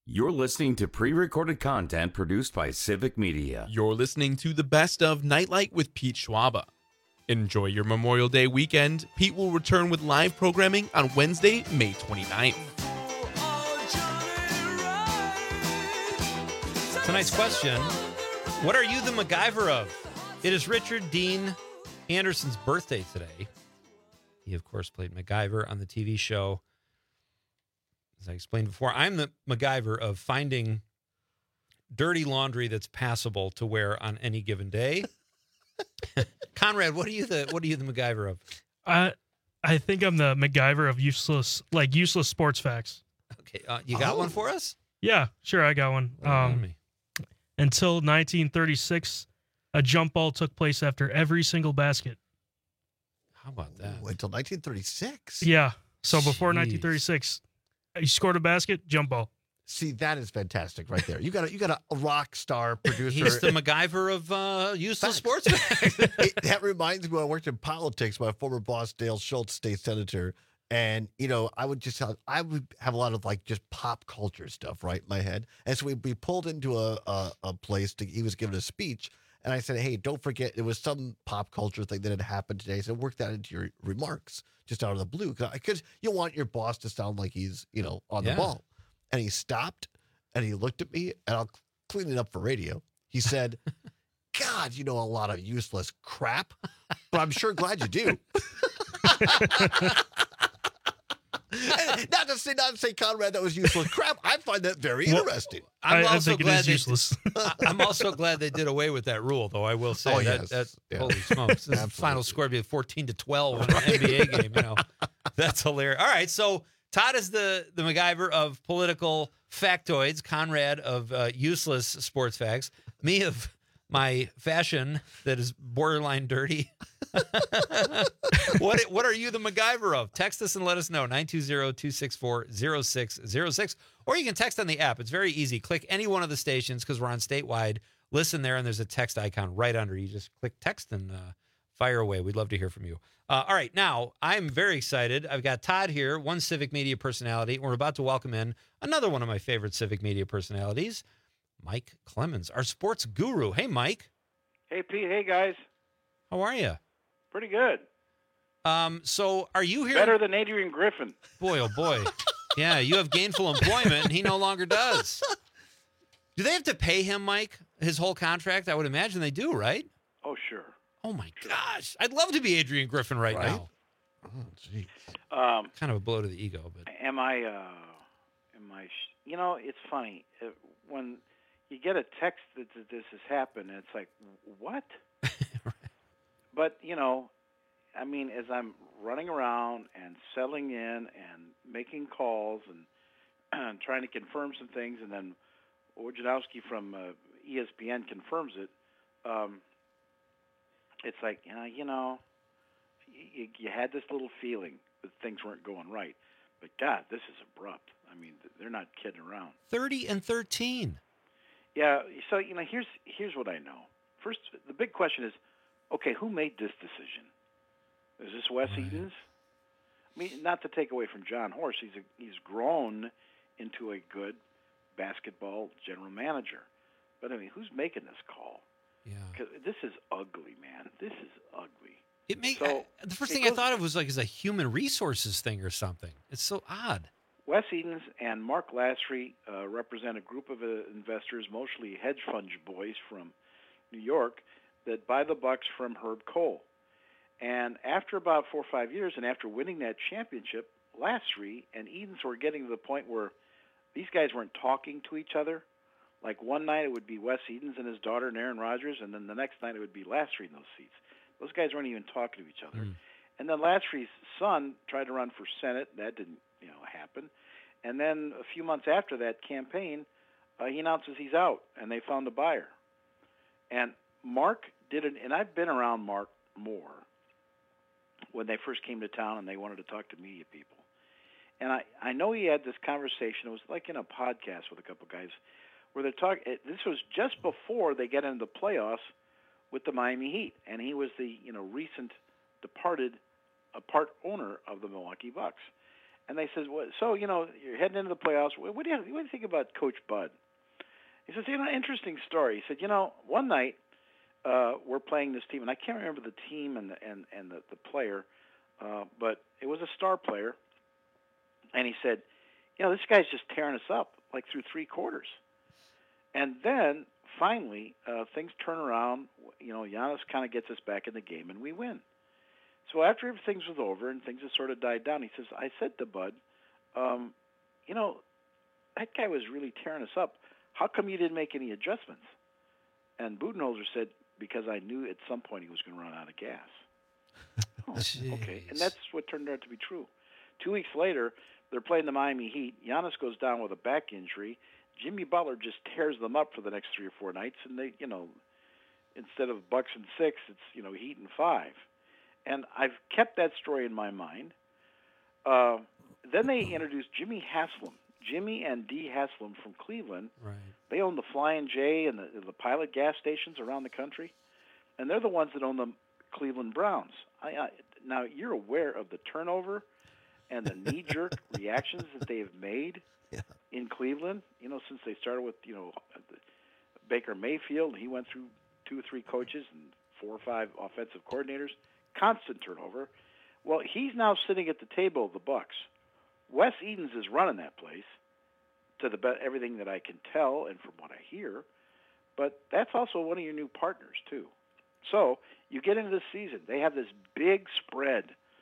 Speaker 15: You're listening to pre-recorded content produced by Civic Media.
Speaker 16: You're listening to the Best of Nightlight with Pete Schwaba. Enjoy your Memorial Day weekend. Pete will return with live programming on Wednesday, May 29th.
Speaker 17: Tonight's question, what are you the MacGyver of? It is Richard Dean Anderson's birthday today. He, of course, played MacGyver on the TV show. As I explained before, I'm the MacGyver of finding dirty laundry that's passable to wear on any given day. Conrad, what are you the MacGyver of?
Speaker 18: I think I'm the MacGyver of useless sports facts.
Speaker 17: Okay, you got one for us?
Speaker 18: Yeah, sure, I got one. Until 1936, a jump ball took place after every single basket.
Speaker 17: How about that?
Speaker 21: Until 1936?
Speaker 18: Yeah. So before 1936, you scored a basket, jump ball.
Speaker 21: See, that is fantastic right there. You got a rock star producer.
Speaker 17: He's the MacGyver of useless sports facts.
Speaker 21: That reminds me when I worked in politics, my former boss, Dale Schultz, state senator. And, I would have a lot of just pop culture stuff right in my head. And so we'd be pulled into a place he was giving a speech. And I said, hey, don't forget, it was some pop culture thing that had happened today. So work that into your remarks just out of the blue. Because you want your boss to sound like he's, on the ball. And he stopped and he looked at me, and I'll clean it up for radio. He said, God, you know a lot of useless crap, but I'm sure glad you do. Not to say, Conrad, that was useless crap. I find that very interesting.
Speaker 18: I think it is useless.
Speaker 17: I'm also glad they did away with that rule, though. I will say holy smokes! This final score would be 14-12 in an NBA game. That's hilarious. All right, so Todd is the MacGyver of political factoids. Conrad of useless sports facts. Me of my fashion that is borderline dirty. What are you the MacGyver of? Text us and let us know, 920-264-0606. Or you can text on the app. It's very easy. Click any one of the stations because we're on statewide. Listen there, and there's a text icon right under. You just click text and fire away. We'd love to hear from you. All right, now, I'm very excited. I've got Todd here, one Civic Media personality. We're about to welcome in another one of my favorite Civic Media personalities, Mike Clemens, our sports guru. Hey, Mike.
Speaker 10: Hey, Pete. Hey, guys.
Speaker 17: How are you?
Speaker 10: Pretty good.
Speaker 17: So are you here?
Speaker 10: Better than Adrian Griffin.
Speaker 17: Boy, oh boy. Yeah, you have gainful employment, and he no longer does. Do they have to pay him, Mike, his whole contract? I would imagine they do, right?
Speaker 10: Oh, sure.
Speaker 17: Oh, my gosh. I'd love to be Adrian Griffin right now.
Speaker 21: Oh, geez.
Speaker 17: Kind of a blow to the ego, but.
Speaker 10: It's funny. When you get a text that this has happened, it's like, what?
Speaker 17: Right.
Speaker 10: But, as I'm running around and settling in and making calls and trying to confirm some things, and then Wojnarowski from ESPN confirms it, it's like, you had this little feeling that things weren't going right. But, God, this is abrupt. They're not kidding around.
Speaker 17: 30-13.
Speaker 10: Yeah, so, here's what I know. First, the big question is, okay, who made this decision? Is this Wes Edens? Not to take away from John Horst, he's grown into a good basketball general manager. But, who's making this call?
Speaker 17: Yeah.
Speaker 10: 'Cause this is ugly, man. This is ugly.
Speaker 17: The first thing I thought of was is a human resources thing or something. It's so odd.
Speaker 10: Wes Edens and Mark Lasry represent a group of investors, mostly hedge fund boys from New York, that buy the bucks from Herb Kohl. And after about 4 or 5 years, and after winning that championship, Lasry and Edens were getting to the point where these guys weren't talking to each other. Like one night it would be Wes Edens and his daughter and Aaron Rodgers, and then the next night it would be Lasry in those seats. Those guys weren't even talking to each other. And then Lasry's son tried to run for Senate. That didn't, happen. And then a few months after that campaign, he announces he's out, and they found a buyer. And Mark did it, and I've been around Mark more when they first came to town and they wanted to talk to media people. And I know he had this conversation. It was like in a podcast with a couple guys where they're talking. This was just before they get into the playoffs with the Miami Heat, and he was the recent departed part owner of the Milwaukee Bucks. And they said, well, so, you're heading into the playoffs. What do you think about Coach Bud? He says, interesting story. He said, one night we're playing this team, and I can't remember the team and the player, but it was a star player. And he said, this guy's just tearing us up, like through 3 quarters. And then, finally, things turn around. Giannis kind of gets us back in the game, and we win. So after things was over and things had sort of died down, he says, I said to Bud, that guy was really tearing us up. How come you didn't make any adjustments? And Budenholzer said, because I knew at some point he was going to run out of gas. Okay, and that's what turned out to be true. 2 weeks later, they're playing the Miami Heat. Giannis goes down with a back injury. Jimmy Butler just tears them up for the next 3 or 4 nights, and they, instead of Bucks and 6, it's, Heat and 5. And I've kept that story in my mind. Then they introduced Jimmy and Dee Haslam from Cleveland.
Speaker 17: Right.
Speaker 10: They own the Flying J and the Pilot gas stations around the country. And they're the ones that own the Cleveland Browns. Now, you're aware of the turnover and the knee-jerk reactions that they have made in Cleveland, since they started with, Baker Mayfield. He went through 2 or 3 coaches and 4 or 5 offensive coordinators. Constant turnover. Well, he's now sitting at the table of the Bucks. Wes Edens is running that place, to everything that I can tell and from what I hear. But that's also one of your new partners too. So you get into this season. They have this big spread.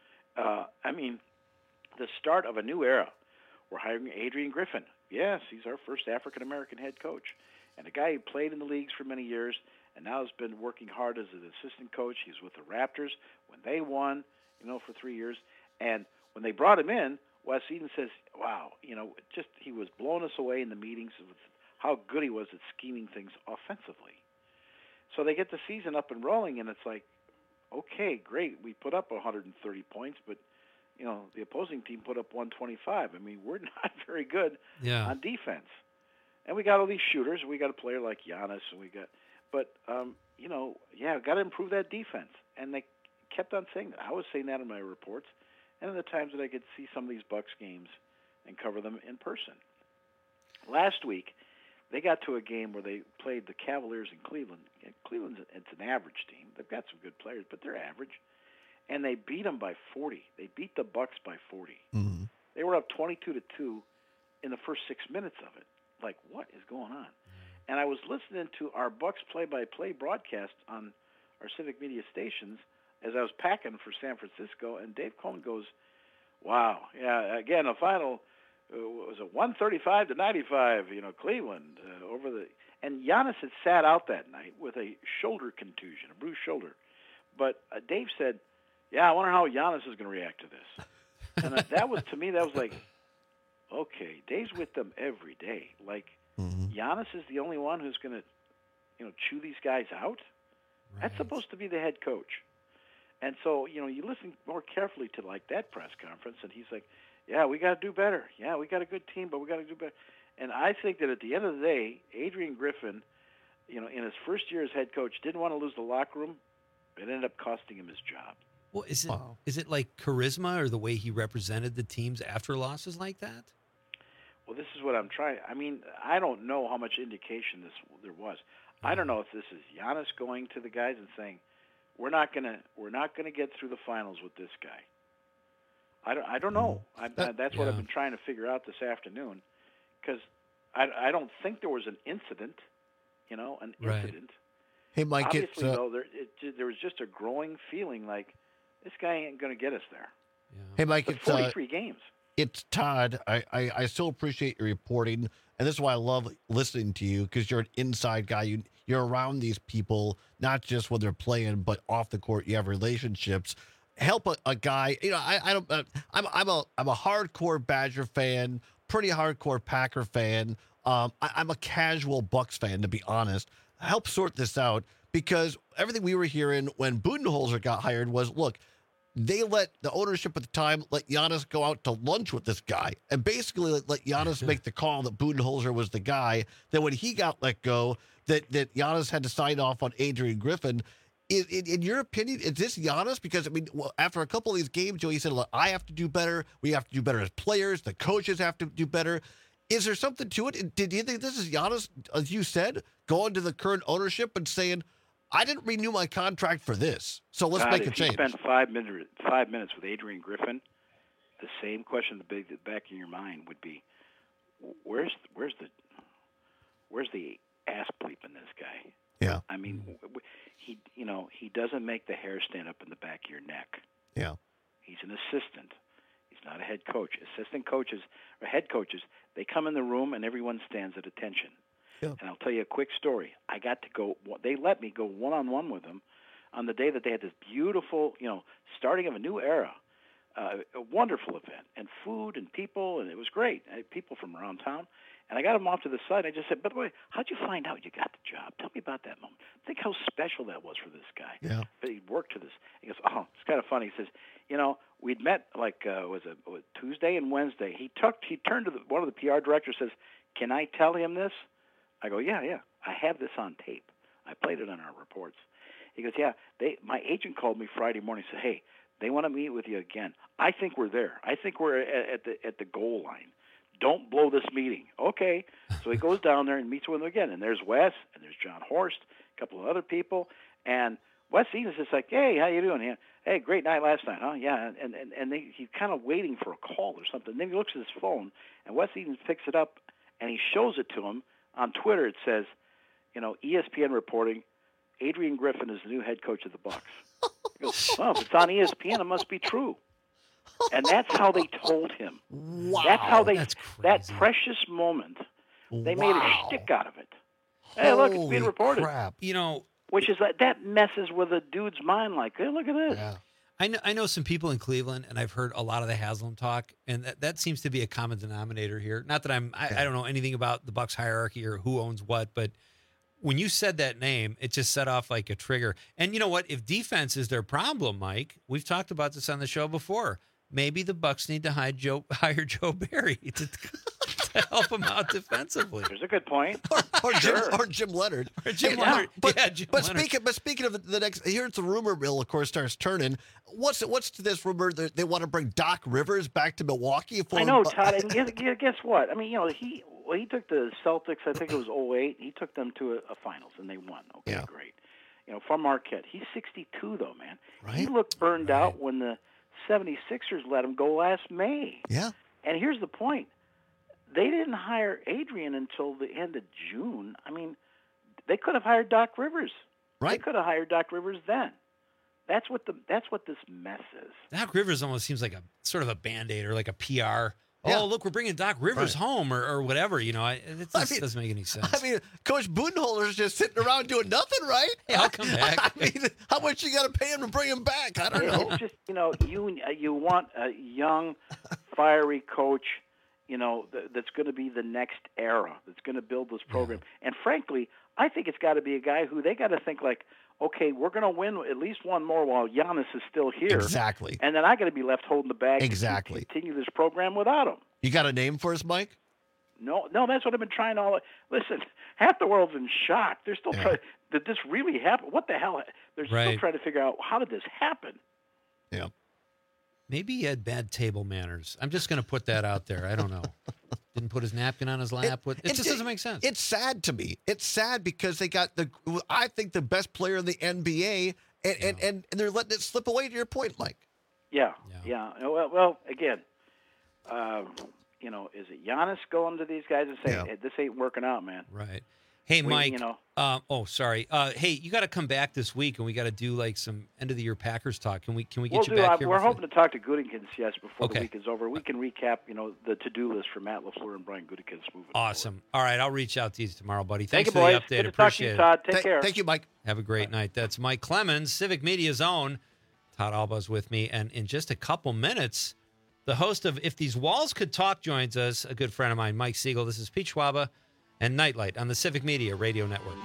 Speaker 10: The start of a new era. We're hiring Adrian Griffin. Yes, he's our first African-American head coach. And a guy who played in the leagues for many years and now has been working hard as an assistant coach. He's with the Raptors when they won, for 3 years. And when they brought him in, Wes Edens says, wow, he was blowing us away in the meetings with how good he was at scheming things offensively. So they get the season up and rolling, and it's like, okay, great. We put up 130 points, but, the opposing team put up 125. We're not very good on defense. And we got all these shooters. We got a player like Giannis, and got to improve that defense. And they kept on saying that. I was saying that in my reports, and in the times that I could see some of these Bucks games and cover them in person. Last week, they got to a game where they played the Cavaliers in Cleveland. Cleveland's it's an average team. They've got some good players, but they're average. And they beat them by 40. They beat the Bucks by 40.
Speaker 21: Mm-hmm.
Speaker 10: They were up 22-2 in the first 6 minutes of it. Like, what is going on? And I was listening to our Bucks play-by-play broadcast on our Civic Media stations as I was packing for San Francisco, and Dave Coleman goes, wow, again, the final was a 135-95, Cleveland over the – and Giannis had sat out that night with a shoulder contusion, a bruised shoulder. But Dave said, I wonder how Giannis is going to react to this. And that was, to me, that was like, okay, Dave's with them every day. Like, Giannis is the only one who's going to, chew these guys out? Right. That's supposed to be the head coach. And so, you listen more carefully to, like, that press conference, and he's like, we got to do better. Yeah, we got a good team, but we got to do better. And I think that at the end of the day, Adrian Griffin, in his first year as head coach, didn't want to lose the locker room. It ended up costing him his job.
Speaker 17: Well, is it like charisma or the way he represented the teams after losses like that?
Speaker 10: Well, this is what I'm trying. I don't know how much indication there was. I don't know if this is Giannis going to the guys and saying, we're not gonna get through the finals with this guy. I don't know. That's what I've been trying to figure out this afternoon, because I don't think there was an incident. Incident.
Speaker 21: Hey, Mike.
Speaker 10: Obviously, though, there was just a growing feeling like this guy ain't going to get us there.
Speaker 21: Yeah. Hey, Mike.
Speaker 10: It's 43 games.
Speaker 21: It's Todd. I still appreciate your reporting, and this is why I love listening to you, because you're an inside guy. You're around these people, not just when they're playing, but off the court. You have relationships. Help a guy. I'm a hardcore Badger fan, pretty hardcore Packer fan. I'm a casual Bucks fan, to be honest. Help sort this out, because everything we were hearing when Budenholzer got hired was, look, they let the ownership at the time let Giannis go out to lunch with this guy and basically let Giannis make the call that Budenholzer was the guy. Then when he got let go, that Giannis had to sign off on Adrian Griffin. In your opinion, is this Giannis? Because, I mean, after a couple of these games, Joe, he said, look, I have to do better. We have to do better as players. The coaches have to do better. Is there something to it? Do you think this is Giannis, as you said, going to the current ownership and saying, I didn't renew my contract for this, so let's make a change?
Speaker 10: If you spent 5 minutes with Adrian Griffin, the same question in the back of your mind would be, where's the ass bleep in this guy?
Speaker 21: Yeah.
Speaker 10: I mean, he doesn't make the hair stand up in the back of your neck.
Speaker 21: Yeah.
Speaker 10: He's an assistant. He's not a head coach. Assistant coaches or head coaches, they come in the room and everyone stands at attention.
Speaker 21: Yeah.
Speaker 10: And I'll tell you a quick story. I got to go. They let me go one-on-one with them on the day that they had this beautiful, starting of a new era, a wonderful event, and food and people, and it was great. People from around town. And I got him off to the side. I just said, by the way, how'd you find out you got the job? Tell me about that moment. Think how special that was for this guy.
Speaker 21: Yeah.
Speaker 10: But he worked to this. He goes, oh, it's kind of funny. He says, we'd met was Tuesday and Wednesday. He turned to one of the PR directors, says, can I tell him this? I go, yeah. I have this on tape. I played it on our reports. He goes, yeah. My agent called me Friday morning and said, hey, they want to meet with you again. I think we're there. I think we're at the goal line. Don't blow this meeting. Okay. So he goes down there and meets with them again. And there's Wes, and there's John Horst, a couple of other people. And Wes Edens is like, hey, how you doing? Yeah. Hey, great night last night, huh? Yeah. And he's kind of waiting for a call or something. Then he looks at his phone, and Wes Edens picks it up, and he shows it to him. On Twitter, it says, ESPN reporting, Adrian Griffin is the new head coach of the Bucks. He goes, well, if it's on ESPN, it must be true. And that's how they told him.
Speaker 21: Wow.
Speaker 10: That's how that precious moment, they made a shtick out of it. Hey, look, it's being reported.
Speaker 21: Crap.
Speaker 10: Which is that messes with a dude's mind like, hey, look at this.
Speaker 21: Yeah.
Speaker 17: I know some people in Cleveland, and I've heard a lot of the Haslam talk, and that seems to be a common denominator here. Not that I don't know anything about the Bucks hierarchy or who owns what, but when you said that name, it just set off like a trigger. And you know what? If defense is their problem, Mike, we've talked about this on the show before. Maybe the Bucks need to hire Joe Barry to help them out defensively.
Speaker 10: There's a good point.
Speaker 21: Or Jim Leonard.
Speaker 17: Leonard.
Speaker 21: But speaking of the next, here's the rumor mill, of course, starts turning. What's to this rumor that they want to bring Doc Rivers back to Milwaukee?
Speaker 10: I know, Todd. And guess what? I mean, he took the Celtics. I think it was 2008. He took them to a finals, and they won. Okay, great. From Marquette. He's 62 though, man.
Speaker 21: Right.
Speaker 10: He looked burned out when the 76ers let him go last May.
Speaker 21: Yeah.
Speaker 10: And here's the point. They didn't hire Adrian until the end of June. I mean, they could have hired Doc Rivers.
Speaker 21: Right.
Speaker 10: They could have hired Doc Rivers then. That's what this mess is.
Speaker 17: Doc Rivers almost seems like a sort of a Band-Aid or like a PR.
Speaker 21: Yeah.
Speaker 17: Oh, look, we're bringing Doc Rivers home or whatever. It just doesn't make any sense.
Speaker 21: I mean, Coach Budenholzer's just sitting around doing nothing, right?
Speaker 17: Hey, I'll come back.
Speaker 21: I mean, how much you got to pay him to bring him back? I don't know.
Speaker 10: It's just, you want a young, fiery coach, that's going to be the next era, that's going to build this program. Yeah. And frankly, I think it's got to be a guy who they got to think like, okay, we're going to win at least one more while Giannis is still here.
Speaker 21: Exactly.
Speaker 10: And then I got to be left holding the bag.
Speaker 21: Exactly.
Speaker 10: To continue this program without him.
Speaker 21: You got a name for us, Mike?
Speaker 10: No, that's what I've been trying to. Listen, half the world's in shock. They're still trying. Did this really happen? What the hell? They're still trying to figure out how did this happen.
Speaker 21: Yeah.
Speaker 17: Maybe he had bad table manners. I'm just going to put that out there. I don't know. Didn't put his napkin on his lap. It just doesn't make sense.
Speaker 21: It's sad to me. It's sad because they got I think the best player in the NBA, and they're letting it slip away. To your point, Mike.
Speaker 10: Yeah. Well, again, is it Giannis going to these guys and saying, hey, this ain't working out, man?
Speaker 17: Right. Hey, Mike. Sorry. Hey, you got to come back this week, and we got to do like some end of the year Packers talk. Can we get you back here?
Speaker 10: We're hoping to talk to Gutekunst, before the week is over. We can recap, the to-do list for Matt LaFleur and Brian Gutekunst moving
Speaker 17: Awesome. All right, I'll reach out to you tomorrow, buddy.
Speaker 10: Thank
Speaker 17: Thanks
Speaker 10: you,
Speaker 17: for
Speaker 10: boys.
Speaker 17: the update.
Speaker 10: Good to
Speaker 17: Appreciate
Speaker 10: talk to you, Todd.
Speaker 17: it.
Speaker 10: Take care.
Speaker 21: Thank you, Mike.
Speaker 17: Have a great night. That's Mike Clemens, Civic Media's own. Todd Alba's with me, and in just a couple minutes, the host of If These Walls Could Talk joins us, a good friend of mine, Mike Siegel. This is Pete Schwaba and Nightlight on the Civic Media Radio Network.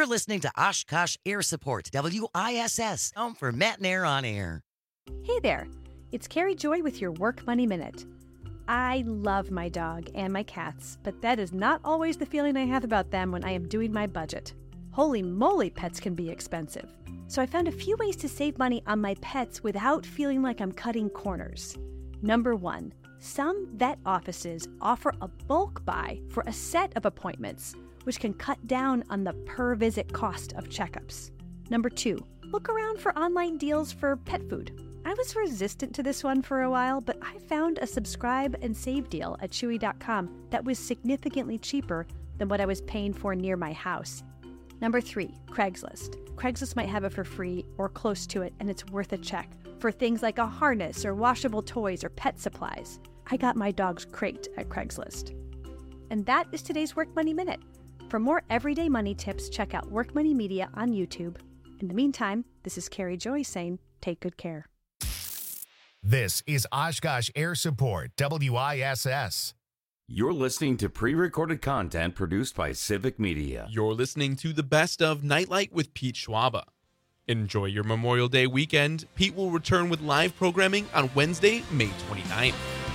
Speaker 3: You're listening to Oshkosh Air Support, WISS, home for Matt and Air on Air.
Speaker 11: Hey there, it's Carrie Joy with your Work Money Minute. I love my dog and my cats, but that is not always the feeling I have about them when I am doing my budget. Holy moly, pets can be expensive. So I found a few ways to save money on my pets without feeling like I'm cutting corners. Number 1, some vet offices offer a bulk buy for a set of appointments, which can cut down on the per-visit cost of checkups. Number 2, look around for online deals for pet food. I was resistant to this one for a while, but I found a subscribe and save deal at Chewy.com that was significantly cheaper than what I was paying for near my house. Number 3, Craigslist. Craigslist might have it for free or close to it, and it's worth a check for things like a harness or washable toys or pet supplies. I got my dog's crate at Craigslist. And that is today's Work Money Minute. For more everyday money tips, check out Work Money Media on YouTube. In the meantime, this is Carrie Joy saying, take good care.
Speaker 1: This is Oshkosh Air Support, WISS.
Speaker 15: You're listening to pre-recorded content produced by Civic Media.
Speaker 16: You're listening to the best of Nightlight with Pete Schwaba. Enjoy your Memorial Day weekend. Pete will return with live programming on Wednesday, May 29th.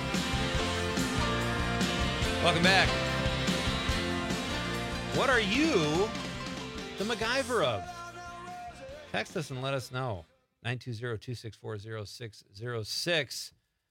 Speaker 17: Welcome back. What are you the MacGyver of? Text us and let us know. 920-264-0606.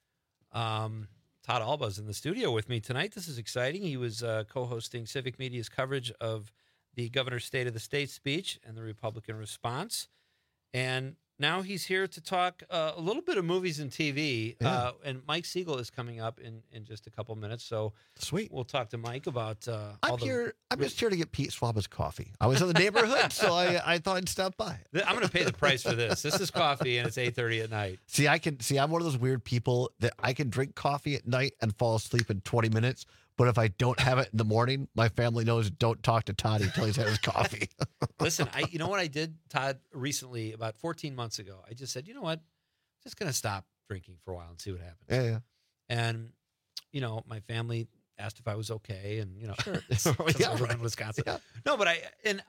Speaker 17: Todd Alba is in the studio with me tonight. This is exciting. He was co-hosting Civic Media's coverage of the Governor's State of the State speech and the Republican response. And now he's here to talk a little bit of movies and TV.
Speaker 21: Yeah.
Speaker 17: And Mike Siegel is coming up in just a couple minutes. So
Speaker 21: sweet.
Speaker 17: We'll talk to Mike about
Speaker 21: I'm just here to get Pete Schwaba's coffee. I was in the neighborhood, so I thought I'd stop by.
Speaker 17: I'm going to pay the price for this. This is coffee, and it's 8:30 at night.
Speaker 21: I'm one of those weird people that I can drink coffee at night and fall asleep in 20 minutes. But if I don't have it in the morning, my family knows don't talk to Todd until he's had his coffee.
Speaker 17: Listen, you know what I did, Todd, recently, about 14 months ago? I just said, you know what? I'm just going to stop drinking for a while and see what happens.
Speaker 21: Yeah.
Speaker 17: And, my family asked if I was okay. And,
Speaker 21: Sure.
Speaker 17: I live in Wisconsin. Yeah. No, but I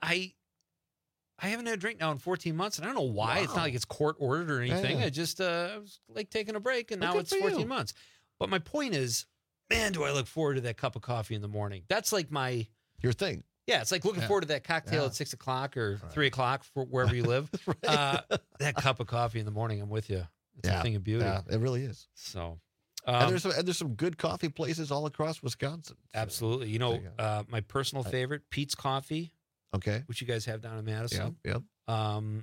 Speaker 17: haven't had a drink now in 14 months. And I don't know why. Wow. It's not like it's court ordered or anything. Yeah. I just I was like taking a break, and now it's 14 months. But my point is, man, do I look forward to that cup of coffee in the morning. That's like
Speaker 21: your thing.
Speaker 17: Yeah, it's like looking forward to that cocktail at 6 o'clock or 3 o'clock for wherever you live. Right. That cup of coffee in the morning, I'm with you. It's a thing of beauty.
Speaker 21: Yeah, it really is.
Speaker 17: So,
Speaker 21: and there's some good coffee places all across Wisconsin. So.
Speaker 17: Absolutely. My personal favorite, Pete's Coffee.
Speaker 21: Okay.
Speaker 17: Which you guys have down in Madison.
Speaker 21: Yep.
Speaker 17: I'm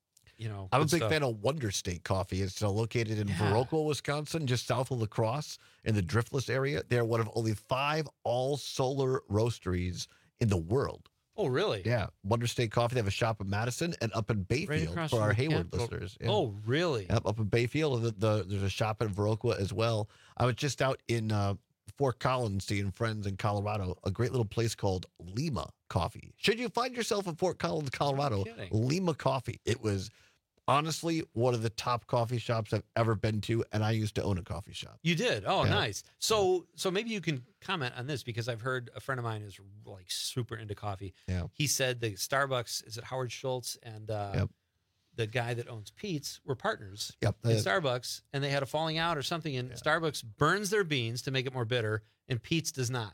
Speaker 21: a big fan of Wonder State Coffee. It's located in Viroqua, Wisconsin, just south of La Crosse in the Driftless area. They're one of only 5 all-solar roasteries in the world.
Speaker 17: Oh, really?
Speaker 21: Yeah. Wonder State Coffee. They have a shop in Madison and up in Bayfield for our Hayward listeners. Yeah.
Speaker 17: Oh, really?
Speaker 21: Yep, up in Bayfield. There's a shop in Viroqua as well. I was just out in Fort Collins seeing friends in Colorado, a great little place called Lima Coffee. Should you find yourself in Fort Collins, Colorado, Lima Coffee. It was honestly one of the top coffee shops I've ever been to, and I used to own a coffee shop.
Speaker 17: You did? Oh, nice. So maybe you can comment on this, because I've heard a friend of mine is like super into coffee.
Speaker 21: Yeah.
Speaker 17: He said the Starbucks, is it Howard Schultz and the guy that owns Pete's were partners in Starbucks, and they had a falling out or something, and Starbucks burns their beans to make it more bitter, and Pete's does not.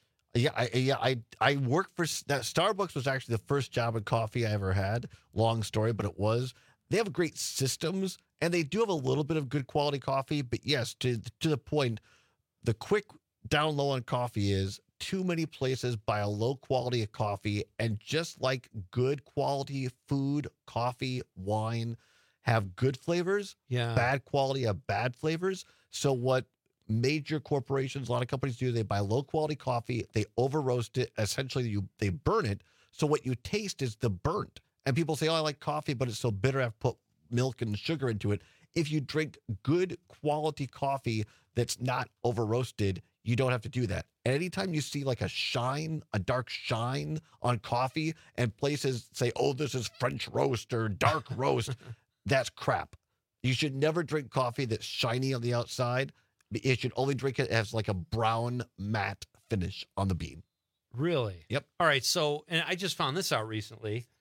Speaker 21: I worked for Starbucks. Was actually the first job in coffee I ever had. Long story, but it was. They have great systems, and they do have a little bit of good quality coffee. But yes, to the point, the quick down low on coffee is too many places buy a low quality of coffee, and just like good quality food, coffee, wine have good flavors, bad quality have bad flavors. So what major corporations, a lot of companies do, they buy low quality coffee, they over roast it, essentially they burn it. So what you taste is the burnt. And people say, oh, I like coffee, but it's so bitter, I've put milk and sugar into it. If you drink good quality coffee that's not over roasted, you don't have to do that. And anytime you see like a dark shine on coffee, and places say, oh, this is French roast or dark roast, that's crap. You should never drink coffee that's shiny on the outside. You should only drink it as like a brown matte finish on the bean.
Speaker 17: Really?
Speaker 21: Yep.
Speaker 17: All right. So, and I just found this out recently.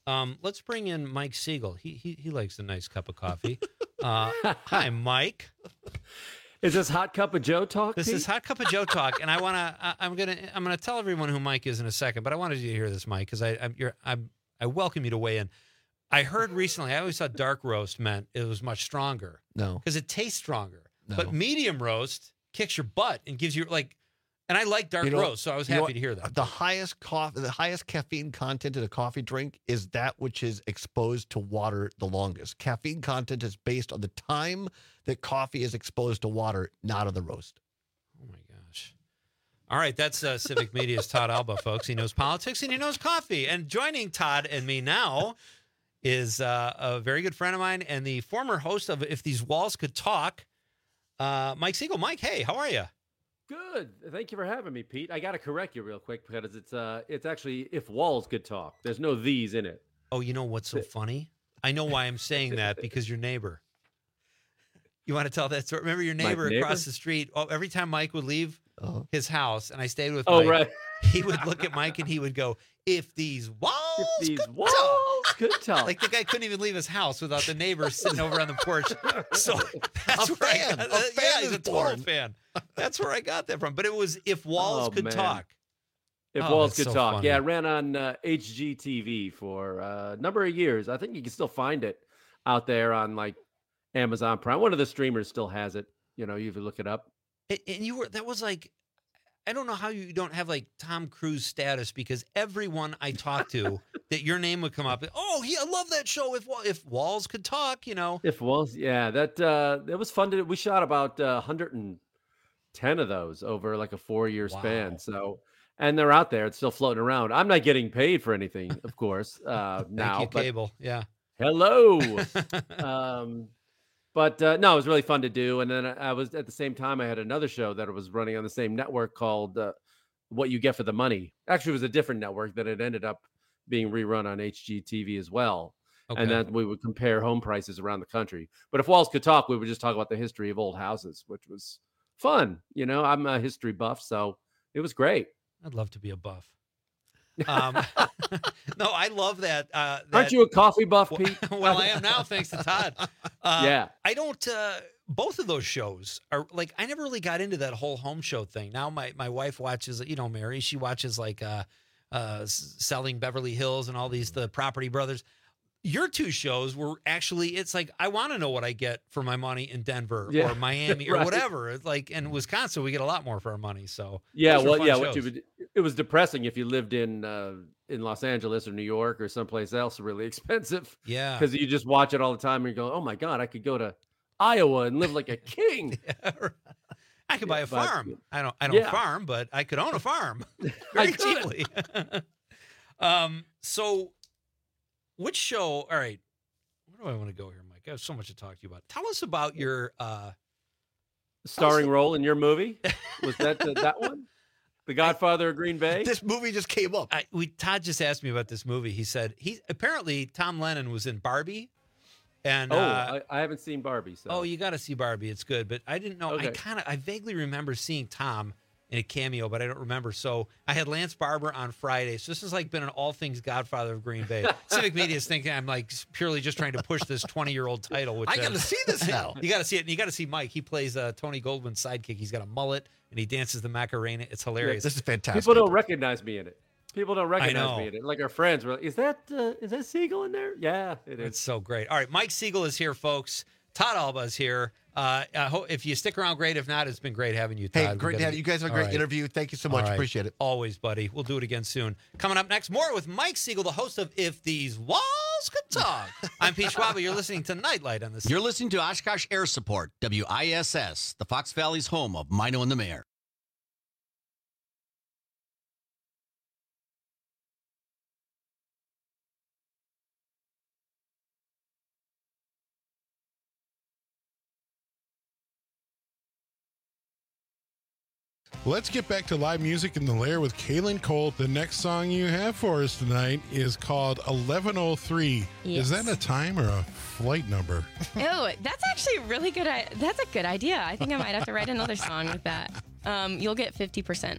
Speaker 17: Let's bring in Mike Siegel. He likes a nice cup of coffee. Hi, Mike.
Speaker 2: Is this Hot Cup of Joe talk?
Speaker 17: This is Hot Cup of Joe talk, and I'm gonna tell everyone who Mike is in a second. But I wanted you to hear this, Mike, because I welcome you to weigh in. I heard recently. I always thought dark roast meant it was much stronger.
Speaker 21: No,
Speaker 17: because it tastes stronger.
Speaker 21: No.
Speaker 17: But medium roast kicks your butt and gives you like. And I like dark roast, so I was happy to hear that.
Speaker 21: The highest caffeine content in a coffee drink is that which is exposed to water the longest. Caffeine content is based on the time that coffee is exposed to water, not on the roast.
Speaker 17: Oh, my gosh. All right, that's Civic Media's Todd Alba, folks. He knows politics and he knows coffee. And joining Todd and me now is a very good friend of mine and the former host of If These Walls Could Talk, Mike Siegel. Mike, hey, how are you?
Speaker 2: Good. Thank you for having me, Pete. I got to correct you real quick because it's actually If Walls Could Talk. There's no these in it.
Speaker 17: Oh, you know what's so funny? I know why I'm saying that, because your neighbor. You want to tell that story? Remember your neighbor across the street? Oh, every time Mike would leave his house and I stayed with Mike,
Speaker 2: right.
Speaker 17: He would look at Mike and he would go, if these walls could talk. Like the guy couldn't even leave his house without the neighbor sitting over on the porch. So that's where I got that. Yeah, he's a total fan. That's where I got that from. But it was If Walls Could Talk.
Speaker 2: If Walls Could Talk. Funny. Yeah, it ran on HGTV for a number of years. I think you can still find it out there on like Amazon Prime. One of the streamers still has it. You know, you can look it up.
Speaker 17: And that was like, I don't know how you don't have like Tom Cruise status, because everyone I talked to that your name would come up. Oh, I love that show. If Walls Could Talk, you know.
Speaker 2: If Walls, yeah, that was fun. We shot about 110 of those over like a 4-year span. So, and they're out there. It's still floating around. I'm not getting paid for anything, of course. Now,
Speaker 17: Thank you, cable. Yeah.
Speaker 2: Hello. But no, it was really fun to do. And then I was at the same time, I had another show that was running on the same network called What You Get for the Money. Actually, it was a different network that it ended up being rerun on HGTV as well. Okay. And then we would compare home prices around the country. But If Walls Could Talk, we would just talk about the history of old houses, which was fun. You know, I'm a history buff, so it was great.
Speaker 17: I'd love to be a buff. No, I love that.
Speaker 2: Aren't you a coffee buff, Pete?
Speaker 17: Well, I am now, thanks to Todd.
Speaker 2: Yeah.
Speaker 17: I don't, both of those shows are like, I never really got into that whole home show thing. Now my wife watches, you know, Mary, she watches like Selling Beverly Hills and all the Property Brothers. Your two shows were actually, it's like, I want to know what I get for my money in Denver or Miami or whatever. It's like in Wisconsin, we get a lot more for our money. So
Speaker 2: yeah, it was depressing if you lived in Los Angeles or New York or someplace else really expensive.
Speaker 17: Yeah,
Speaker 2: because you just watch it all the time and you go, oh my God, I could go to Iowa and live like a king.
Speaker 17: I could buy a farm. I don't farm, but I could own a farm very cheaply. So. Which show? All right. Where do I want to go here, Mike? I have so much to talk to you about. Tell us about your
Speaker 2: starring role in your movie. Was that that one? The Godfather of Green Bay?
Speaker 21: This movie just came up.
Speaker 17: Todd just asked me about this movie. He said apparently Tom Lennon was in Barbie. And
Speaker 2: I haven't seen Barbie. So.
Speaker 17: Oh, you got to see Barbie. It's good. But I didn't know.
Speaker 2: Okay.
Speaker 17: I vaguely remember seeing Tom in a cameo, but I don't remember. So I had Lance Barber on Friday. So this has like been an all things Godfather of Green Bay. Civic Media is thinking I'm like purely just trying to push this 20-year-old title. Which
Speaker 21: I got to see this now.
Speaker 17: You got to see it. And you got to see Mike. He plays Tony Goldwyn's sidekick. He's got a mullet and he dances the Macarena. It's hilarious.
Speaker 21: Yeah, this is fantastic.
Speaker 2: People don't recognize me in it. People don't recognize me in it. Like our friends were like, is that Siegel in there? Yeah, it is.
Speaker 17: It's so great. All right, Mike Siegel is here, folks. Todd Alba is here. If you stick around, great. If not, it's been great having you, Todd.
Speaker 21: Hey, great to have you. You guys have a great interview. Thank you so much. Appreciate it.
Speaker 17: Always, buddy. We'll do it again soon. Coming up next, more with Mike Siegel, the host of If These Walls Could Talk. I'm Pete Schwab. You're listening to Nightlight on this.
Speaker 4: You're listening to Oshkosh Air Support, WISS, the Fox Valley's home of Mino and the Mayor.
Speaker 12: Let's get back to live music in the Lair with Kaylin Cole. The next song you have for us tonight is called 1103.
Speaker 13: Yes.
Speaker 12: Is that a time or a flight number?
Speaker 13: Oh, that's actually really good. That's a good idea. I think I might have to write another song with that. You'll get 50%.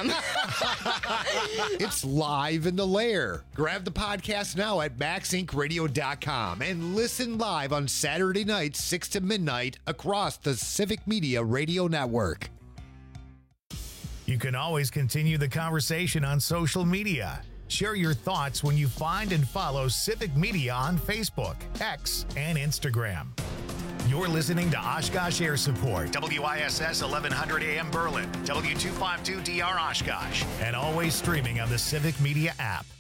Speaker 19: It's live in the lair. Grab the podcast now at MaxIncRadio.com and listen live on Saturday nights, 6 to midnight, across the Civic Media Radio Network.
Speaker 1: You can always continue the conversation on social media. Share your thoughts when you find and follow Civic Media on Facebook, X, and Instagram. You're listening to Oshkosh Air Support, WISS 1100 AM Berlin, W252DR Oshkosh, and always streaming on the Civic Media app.